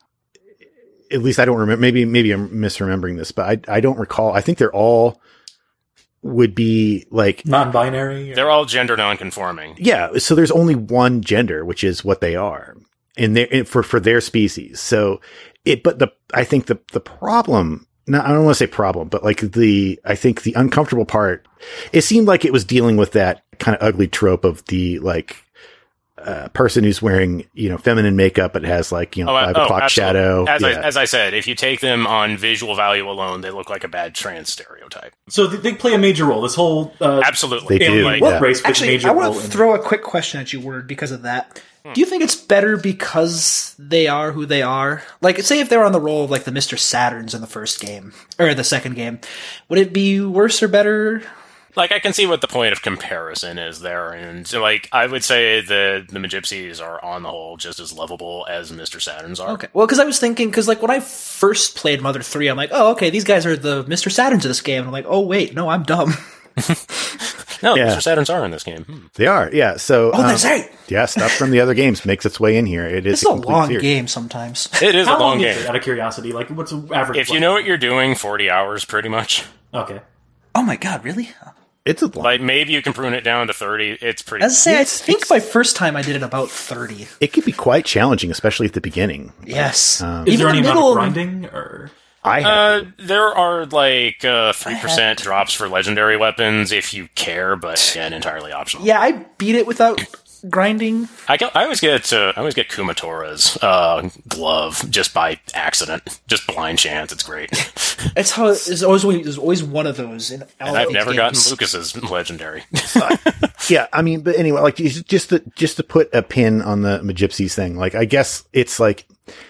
at least I don't remember, maybe, maybe I'm misremembering this, but I, I don't recall. I think they're all would be like non-binary. They're all gender non-conforming. Yeah. So there's only one gender, which is what they are in their, for, for their species. So it, but the, I think the, the problem, no, I don't want to say problem, but like the, I think the uncomfortable part, it seemed like it was dealing with that kind of ugly trope of the like, uh, person who's wearing, you know, feminine makeup, but has like, you know, oh, five oh, o'clock absolutely. shadow. As, yeah. I, as I said, if you take them on visual value alone, they look like a bad trans stereotype. So they play a major role. This whole uh, absolutely, they do. Like, yeah. race plays Actually, a major I want role to in throw a quick question at you, Word, because of that. Do you think it's better because they are who they are? Like, say if they were on the role of like the Mister Saturns in the first game or the second game, would it be worse or better? Like, I can see what the point of comparison is there, and so, like, I would say the the Magypsies are on the whole just as lovable as Mister Saturns are. Okay, well, because I was thinking, because like when I first played Mother three, I'm like, oh, okay, these guys are the Mister Saturns of this game, and I'm like, oh wait, no, I'm dumb. No, yeah. Mister Saturns are in this game. Hmm. They are, yeah. So, oh, that's um, right. Yeah, stuff from the other games makes its way in here. It is It's a, a long series. game sometimes. It is How a long, long game. Is it, out of curiosity, like what's the average? If you know what you're doing, forty hours, pretty much. Okay. Oh my god, really? It's a long. Like, maybe you can prune it down to thirty. It's pretty. As I say, It's- I think my first time I did it about thirty. It can be quite challenging, especially at the beginning. Yes. Um, Is Even there any the amount of middle- grinding or? I have Uh, there are like uh, three percent to. drops for legendary weapons if you care, but again, entirely optional. Yeah, I beat it without grinding. I get, I always get uh, I always get Kumatora's uh, glove just by accident, just blind chance. It's great. It's how there's always there's always one of those in all And I've those never games. gotten Lucas's legendary. Yeah, I mean, but anyway, like just to just to put a pin on the Magypsies thing, like I guess it's like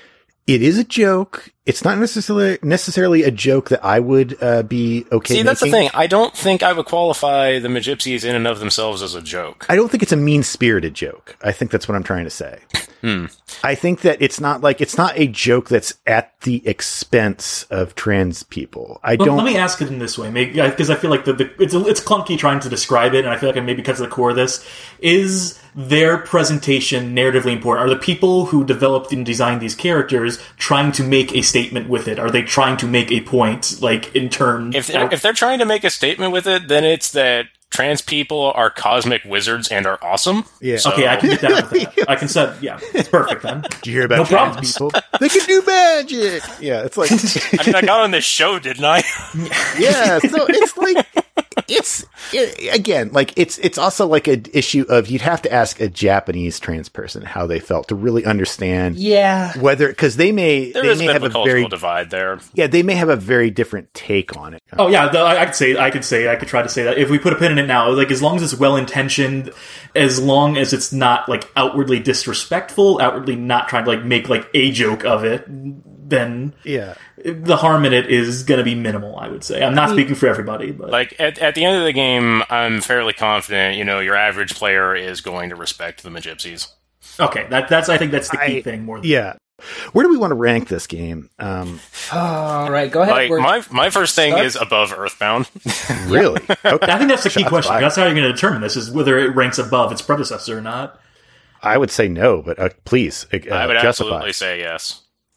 it is a joke. It's not necessarily necessarily a joke that I would uh, be okay. See, that's the making. thing. I don't think I would qualify the Magypsies in and of themselves as a joke. I don't think it's a mean-spirited joke. I think that's what I'm trying to say. Hmm. I think that it's not like it's not a joke that's at the expense of trans people. I Well, don't. let me ask it in this way, because I feel like the, the it's a, it's clunky trying to describe it, and I feel like maybe because of the core of this is their presentation narratively important. Are the people who developed and designed these characters trying to make a statement with it? Are they trying to make a point, like in terms? If they're, if they're trying to make a statement with it, then it's that trans people are cosmic wizards and are awesome. Yeah. So- Okay, I can get down with that. I can set. Yeah, it's perfect then. Did you hear about No trans problems. people? They can do magic. Yeah, it's like I mean, I got on this show, didn't I? yeah. So it's like it's it, again like it's it's also like an issue of you'd have to ask a Japanese trans person how they felt to really understand. Yeah. Whether because they may There they is a may bit have of a a cultural very divide there. yeah they may have a very different take on it. Oh yeah, the, I I could say I could say I could try to say that if we put a pin in it now, like as long as it's well intentioned, as long as it's not like outwardly disrespectful, outwardly not trying to like make like a joke of it, then Yeah. the harm in it is going to be minimal. I would say. I'm not speaking for everybody, but Like, at, at the end of the game, I'm fairly confident, you know, your average player is going to respect the Magypsies. okay, that that's I think that's the key I- thing more. Than Yeah. Where do we want to rank this game? Um, All right, go ahead. Like, We're- my my first thing Start. is above Earthbound. really? Okay. I think that's the key Shots question. fired. That's how you're going to determine this: is whether it ranks above its predecessor or not. I would say no, but uh, please uh, I would justify. absolutely say yes.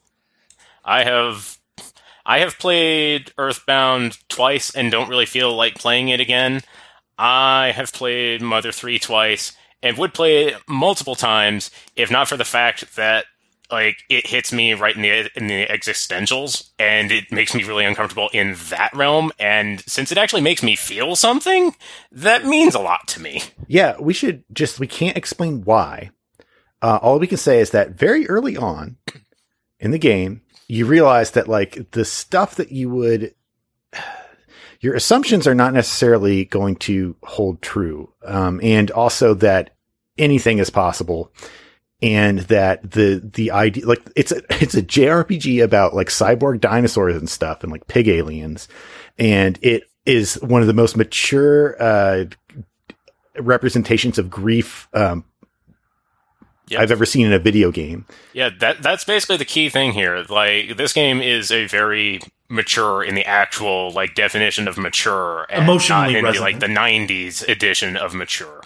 I have I have played Earthbound twice and don't really feel like playing it again. I have played Mother three twice and would play it multiple times if not for the fact that like it hits me right in the in the existentials and it makes me really uncomfortable in that realm, and since it actually makes me feel something, that means a lot to me. Yeah, we should just, we can't explain why. Uh, all we can say is that very early on in the game, you realize that like the stuff that you would, your assumptions are not necessarily going to hold true. Um, and also that anything is possible. And that the, the idea, like, it's a, it's a J R P G about like cyborg dinosaurs and stuff and like pig aliens. And it is one of the most mature, uh, representations of grief, um, Yep. I've ever seen in a video game. Yeah, that that's basically the key thing here. Like, this game is a very mature in the actual like definition of mature, and Emotionally not in the, resonant. like the nineties edition of mature.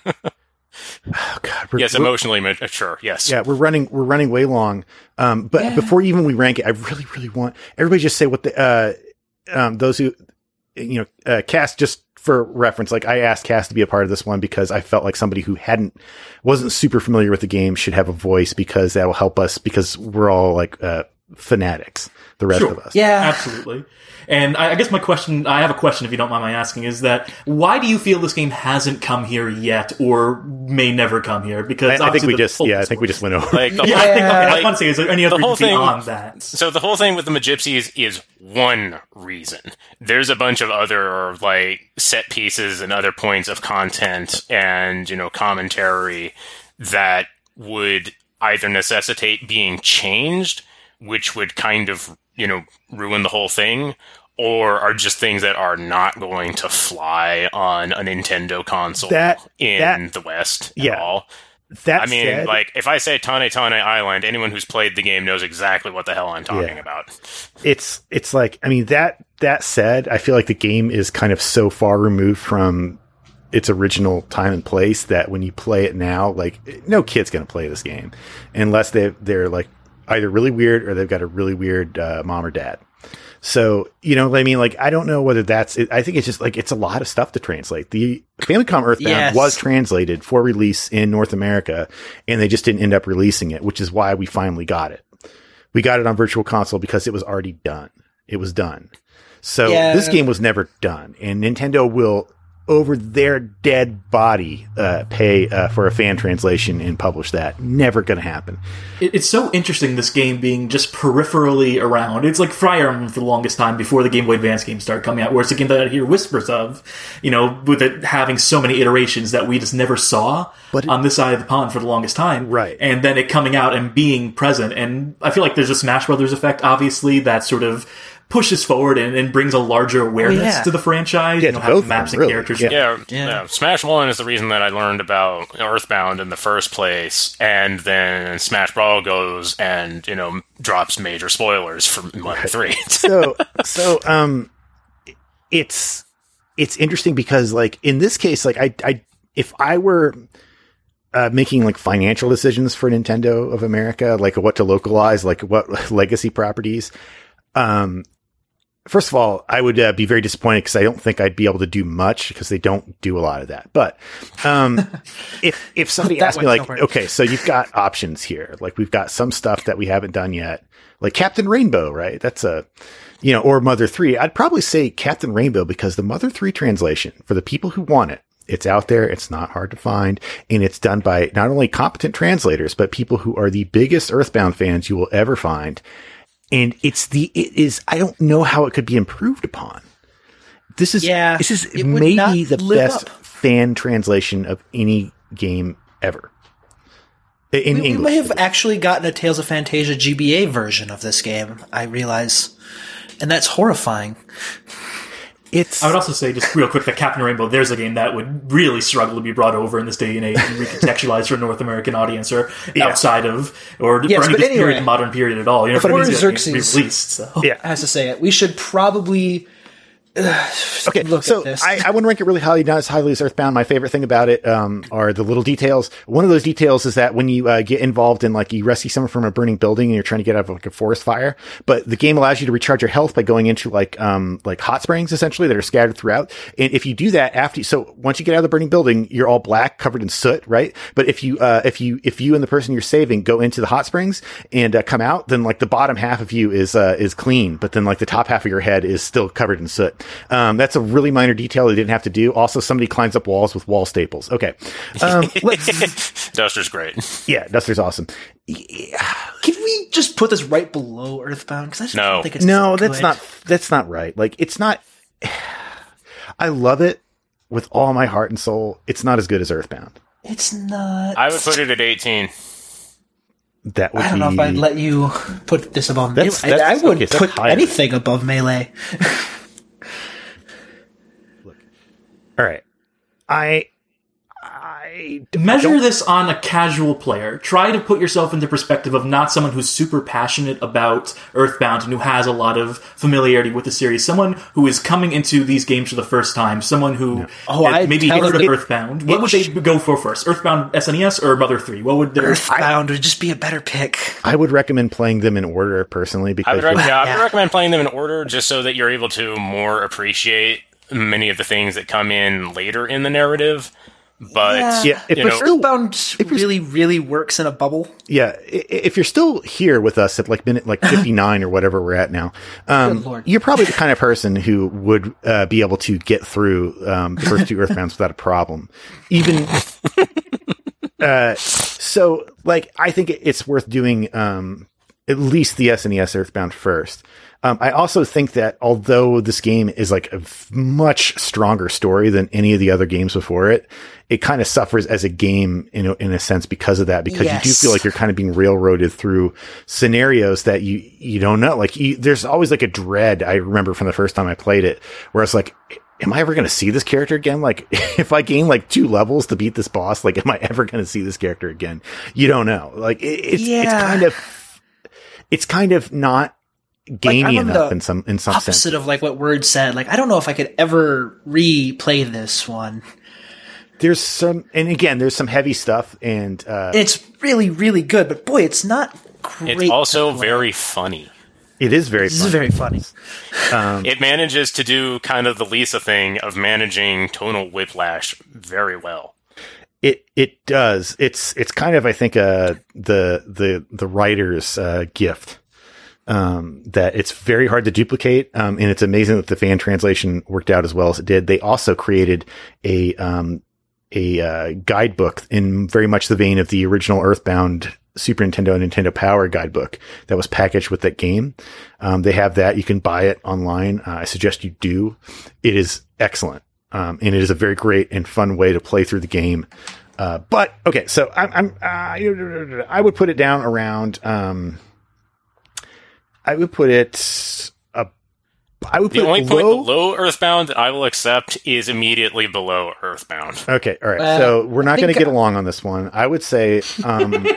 Oh God. We're, Yes, we're- emotionally mature. Yes. Yeah, we're running, we're running way long. Um, but Yeah. before even we rank it, I really, really want everybody just say what the, uh, um, those who, you know, uh, Cass, just for reference, like I asked Cass to be a part of this one because I felt like somebody who hadn't, wasn't super familiar with the game should have a voice because that will help us because we're all like, uh, fanatics, the rest Sure. of us. yeah. Absolutely. And I I guess my question, I have a question if you don't mind my asking, is that why do you feel this game hasn't come here yet or may never come here? Because I, I think obviously we the just, yeah, I focus think we was- just went over. Like, the Yeah, whole, I think, okay, I like, want to say, is there any other the whole reason thing- beyond that? So the whole thing with the Magypsies is one reason. There's a bunch of other like set pieces and other points of content and, you know, commentary that would either necessitate being changed, which would kind of, you know, ruin the whole thing, or are just things that are not going to fly on a Nintendo console That- in that- the West at yeah. all. That I mean, said, like, if I say Tane Tane Island, anyone who's played the game knows exactly what the hell I'm talking Yeah. about. it's it's like I mean that that said, I feel like the game is kind of so far removed from its original time and place that when you play it now, like no kid's gonna play this game unless they they're like either really weird or they've got a really weird uh, mom or dad. So, you know what I mean? Like, I don't know whether that's it. I think it's just like, it's a lot of stuff to translate. The Famicom Earthbound Yes. was translated for release in North America, and they just didn't end up releasing it, which is why we finally got it. We got it on Virtual Console because it was already done. It was done. So Yeah. this game was never done, and Nintendo will over their dead body uh, pay uh, for a fan translation and publish that. Never going to happen. It, it's so interesting, this game being just peripherally around. It's like Fire Emblem for the longest time before the Game Boy Advance games started coming out, where it's a game that I hear whispers of, you know, with it having so many iterations that we just never saw but it, on this side of the pond for the longest time. Right. And then it coming out and being present. And I feel like there's a Smash Brothers effect, obviously, that sort of pushes forward and, and brings a larger awareness oh, yeah. to the franchise. Yeah, you know, both having maps them, and really. characters. Yeah. Yeah, Yeah. yeah. Smash one is the reason that I learned about Earthbound in the first place, and then Smash Brawl goes and, you know, drops major spoilers for Mother three. so, so, um, it's, it's interesting because, like, in this case, like, I, I, if I were, Uh, making like financial decisions for Nintendo of America, like what to localize, like what legacy properties. Um, first of all, I would uh, be very disappointed because I don't think I'd be able to do much because they don't do a lot of that. But um, if if somebody That asked me, went like, nowhere. okay, so you've got options here, like we've got some stuff that we haven't done yet, like Captain Rainbow, right? That's a you know, or Mother three. I'd probably say Captain Rainbow because the Mother three translation for the people who want it. It's out there. It's not hard to find. And it's done by not only competent translators, but people who are the biggest Earthbound fans you will ever find. And it's the, it is, I don't know how it could be improved upon. This is, Yeah, this is it would not maybe the live best up. fan translation of any game ever. In We, we English. may have actually gotten a Tales of Phantasia G B A version of this game, I realize. And that's horrifying. It's, I would also say, just real quick, that Captain Rainbow, there's a game that would really struggle to be brought over in this day and age and recontextualized for a North American audience or Yeah. outside of, or Yes, for any but period, anyway. modern period at all. You know, Before for music, it's Xerxes- released. So. yeah. I have to say it. We should probably Okay, look so at this. I, I wouldn't rank it really highly, not as highly as Earthbound. My favorite thing about it um, are the little details. One of those details is that when you uh, get involved in, like, you rescue someone from a burning building and you're trying to get out of, like, a forest fire, but the game allows you to recharge your health by going into, like, um, like hot springs, essentially, that are scattered throughout. And if you do that after, so once you get out of the burning building, you're all black, covered in soot, right? But if you, uh, if you, if you and the person you're saving go into the hot springs and uh, come out, then, like, the bottom half of you is, uh, is clean, but then, like, the top half of your head is still covered in soot. Um, that's a really minor detail they didn't have to do. Also, somebody climbs up walls with wall staples. Okay. Um, let's, Duster's great. yeah, Duster's awesome. Can we just put this right below Earthbound? Because I just No. don't think it's No, good. that's not, that's not right. Like, it's not, I love it with all my heart and soul. It's not as good as Earthbound. It's not. I would put it at eighteen. That would I don't be, know if I'd let you put this above Melee. That's- I, that's- I would okay, that's put higher. anything above Melee. all right. I, I Measure don't- this on a casual player. Try to put yourself into perspective of not someone who's super passionate about Earthbound and who has a lot of familiarity with the series. Someone who is coming into these games for the first time. Someone who Oh, had I'd maybe tell heard of them- Earthbound. What it would sh- they go for first? Earthbound S N E S or Mother three? What would their... Earthbound would just be a better pick. I would recommend playing them in order personally because I would, rec- yeah, I Yeah. would recommend playing them in order just so that you're able to more appreciate many of the things that come in later in the narrative. But, Yeah, if you we're know, still- Earthbound really, really works in a bubble. yeah, i- if you're still here with us at like minute like fifty-nine or whatever we're at now, um, Good Lord. you're probably the kind of person who would uh, be able to get through um, the first two Earthbounds without a problem. Even uh, so, like I think it- it's worth doing um, at least the S N E S Earthbound first. Um, I also think that although this game is like a f- much stronger story than any of the other games before it, it kind of suffers as a game in a, in a sense because of that, because you do Yes. feel like you're kind of being railroaded through scenarios that you, you don't know. Like you, there's always like a dread. I remember from the first time I played it where it's like, am I ever going to see this character again? Like if I gain like two levels to beat this boss, like am I ever going to see this character again? You don't know. Like it, it's, it's Yeah. kind of, it's kind of not gamey I'm on enough the in some in some Opposite sense. of like what Word said. Like I don't know if I could ever replay this one. There's some, and again, there's some heavy stuff, and uh, It's really, really good, but boy, it's not great. it's also to play. very funny. it is very. This fun. is very funny. It manages to do kind of the Lisa thing of managing tonal whiplash very well. It it does. It's it's kind of I think uh the the the writer's uh, gift. um, that it's very hard to duplicate. Um, and it's amazing that the fan translation worked out as well as it did. They also created a, um, a, uh, guidebook in very much the vein of the original Earthbound Super Nintendo and Nintendo Power guidebook that was packaged with that game. Um, they have that. You can buy it online. Uh, I suggest you do. It is excellent. Um, and it is a very great and fun way to play through the game. Uh, but okay, so I'm, I'm, uh, I would put it down around, um, I would put it, uh, I would put the only it point below, below Earthbound that I will accept is immediately below Earthbound. Okay. All right. Uh, so we're not I going to think get along on this one. I would say, um,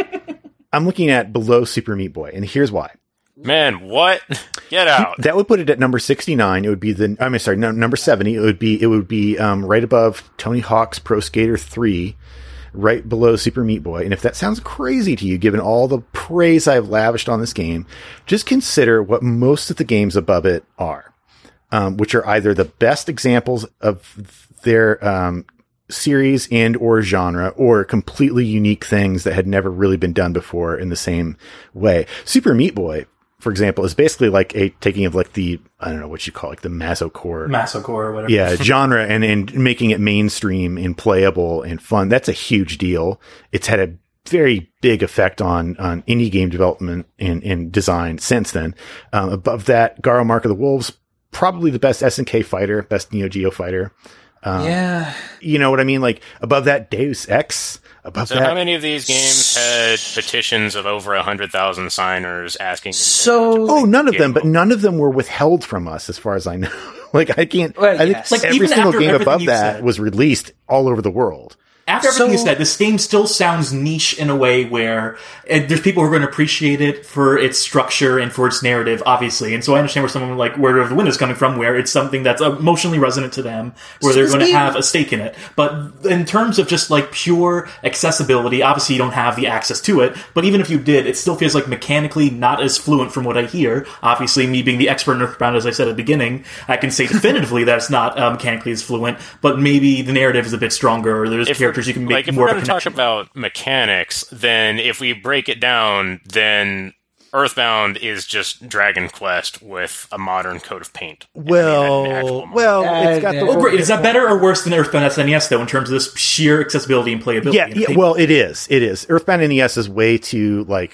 I'm looking at below Super Meat Boy, and here's why. Man, what? Get out. That would put it at number sixty-nine. It would be the, I mean, sorry, no, number seventy. It would be, it would be, um, right above Tony Hawk's Pro Skater three, right below Super Meat Boy. And if that sounds crazy to you, given all the praise I've lavished on this game, just consider what most of the games above it are, um, which are either the best examples of their, um, series and or genre, or completely unique things that had never really been done before in the same way. Super Meat Boy, for example, is basically like a taking of like the, I don't know what you call it, like the Masocore. Masocore or whatever. Yeah, genre and, and making it mainstream and playable and fun. That's a huge deal. It's had a very big effect on, on indie game development and, and design since then. Um, above that, Garo Mark of the Wolves, probably the best S N K fighter, best Neo Geo fighter. Um, yeah. You know what I mean? Like above that, Deus Ex. Above So that, how many of these games had petitions of over one hundred thousand signers asking? So- oh, none of them, Game but none of them were withheld from us, as far as I know. Like I can't. Well, I yes. think Like, every even single after game everything above you've that said. was released all over the world. After everything you So- said, this game still sounds niche in a way where uh, there's people who are going to appreciate it for its structure and for its narrative, obviously. And so I understand where someone like Where the Wind is coming from, where it's something that's emotionally resonant to them, where So they're this going to game- have a stake in it. But in terms of just like pure accessibility, obviously you don't have the access to it. But even if you did, it still feels like mechanically not as fluent from what I hear. Obviously, me being the expert in Earthbound, as I said at the beginning, I can say definitively that it's not uh, mechanically as fluent. But maybe the narrative is a bit stronger, or there's If- characters you can make like, if more we're of a going to talk connection. about mechanics, then if we break it down, then Earthbound is just Dragon Quest with a modern coat of paint. I mean, an actual Well, modern- well, Uh, it's got yeah. the. Oh, great. Is that better or worse than Earthbound S N E S, though, in terms of this sheer accessibility and playability? Yeah, and yeah. thing? Well, it is. It is. Earthbound N E S is way too like.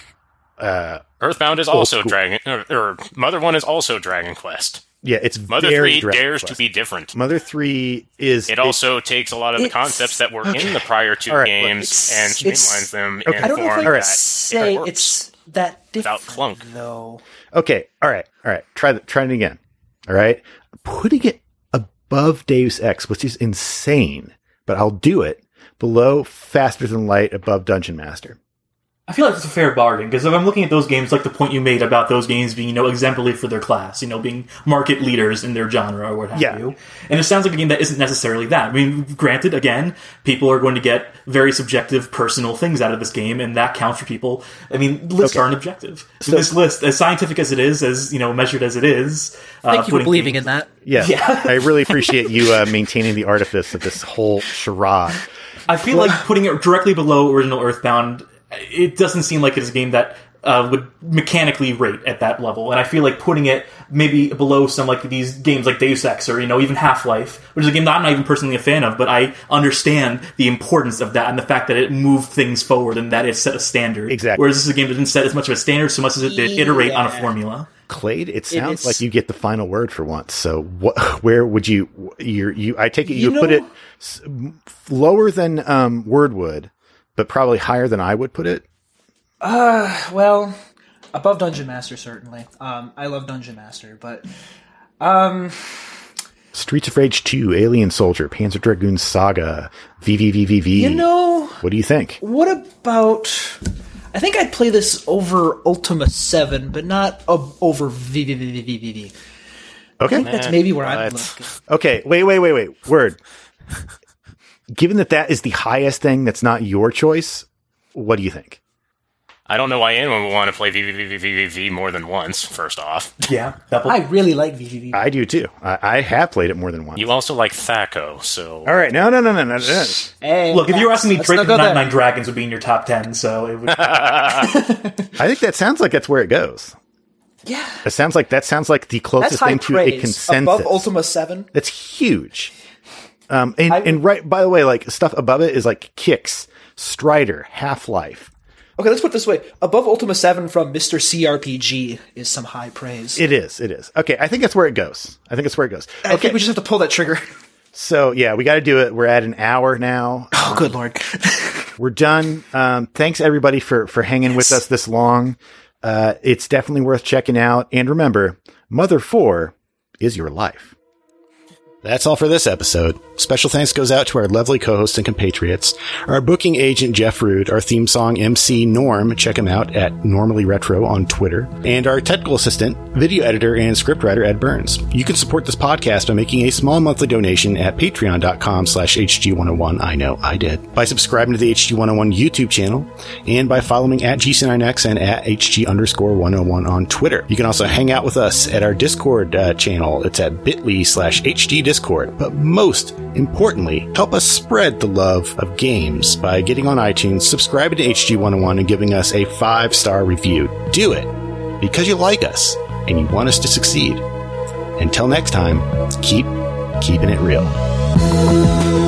uh Earthbound is also school. Dragon, or, or Mother One is also Dragon Quest. Yeah, it's Mother very Three Dragon dares Quest. to be different. Mother Three is. It also takes a lot of the It's- concepts that were in the prior two All right, games it's- and it's- streamlines them okay. in I don't know if form I All can right. that say it works. it's that Without different, clunk. though. Okay. All right. All right. Try that. Try it again. All right. Putting it above Deus Ex, which is insane, but I'll do it. Below Faster Than Light, above Dungeon Master. I feel like it's a fair bargain, because if I'm looking at those games, like the point you made about those games being, you know, exemplary for their class, you know, being market leaders in their genre or what have Yeah. you. And it sounds like a game that isn't necessarily that. I mean, granted, again, people are going to get very subjective, personal things out of this game, and that counts for people. I mean, lists Okay. aren't objective. So this list, as scientific as it is, as, you know, measured as it is, uh, Thank you for putting believing things- in that. Yeah. Yeah. I really appreciate you uh, maintaining the artifice of this whole charade. I feel like putting it directly below original Earthbound, it doesn't seem like it's a game that uh, would mechanically rate at that level. And I feel like putting it maybe below some like these games like Deus Ex or, you know, even Half-Life, which is a game that I'm not even personally a fan of, but I understand the importance of that and the fact that it moved things forward and that it set a standard. Exactly. Whereas this is a game that didn't set as much of a standard so much as it did iterate on a Yeah. formula. Clade, it sounds is- like you get the final word for once. So, what? Where would you? You, you? I take it you, You put know- it s- lower than um, Wordwood, but probably higher than I would put it. Well, above Dungeon Master, certainly. Um, I love Dungeon Master, but um, Streets of Rage two, Alien Soldier, Panzer Dragoon Saga, V V V V V. you know, What do you think? what about? I think I'd play this over Ultima seven, but not ob- over V V V V V V V. Okay. That's maybe where I'm What? looking. Okay. Wait. Wait. Wait. Wait. Word. Given that that is the highest thing, that's not your choice. What do you think? I don't know why anyone would want to play V V V V V V more than once, first off. Yeah. Double. I really like V V V. I do too. I, I have played it more than once. You also like Thaco, so... All right. No. No. No. No. No. no. Hey, Look, if you were asking me, let's Drake not of go there. ninety-nine Dragons would be in your top ten, so it would... I think that sounds like that's where it goes. Yeah. It sounds like that sounds like the That's closest high thing to praise. a consensus. Above Ultima seven. That's huge. Um, and, I- and right, by the way, like stuff above it is like Kix, Strider, Half-Life. Okay, let's put it this way. Above Ultima seven from Mister C R P G is some high praise. It is, it is. Okay, I think that's where it goes. I think that's where it goes. I Okay, think we just have to pull that trigger. so yeah, we got to do it. We're at an hour now. Oh, good lord. We're done. Um, thanks everybody for, for hanging Yes. with us this long. Uh, it's definitely worth checking out. And remember, Mother four is your life. That's all for this episode. Special thanks goes out to our lovely co-hosts and compatriots, our booking agent Jeff Rude, our theme song M C Norm, check him out at Normally Retro on Twitter, and our technical assistant, video editor, and scriptwriter Ed Burns. You can support this podcast by making a small monthly donation at patreon.com slash HG101. I know, I did. By subscribing to the H G one oh one YouTube channel, and by following at G C nine X and at HG underscore 101 on Twitter. You can also hang out with us at our Discord uh, channel. It's at bit.ly slash HG Discord. But most importantly, help us spread the love of games by getting on iTunes, subscribing to H G one oh one, and giving us a five-star review. Do it because you like us and you want us to succeed. Until next time, keep keeping it real.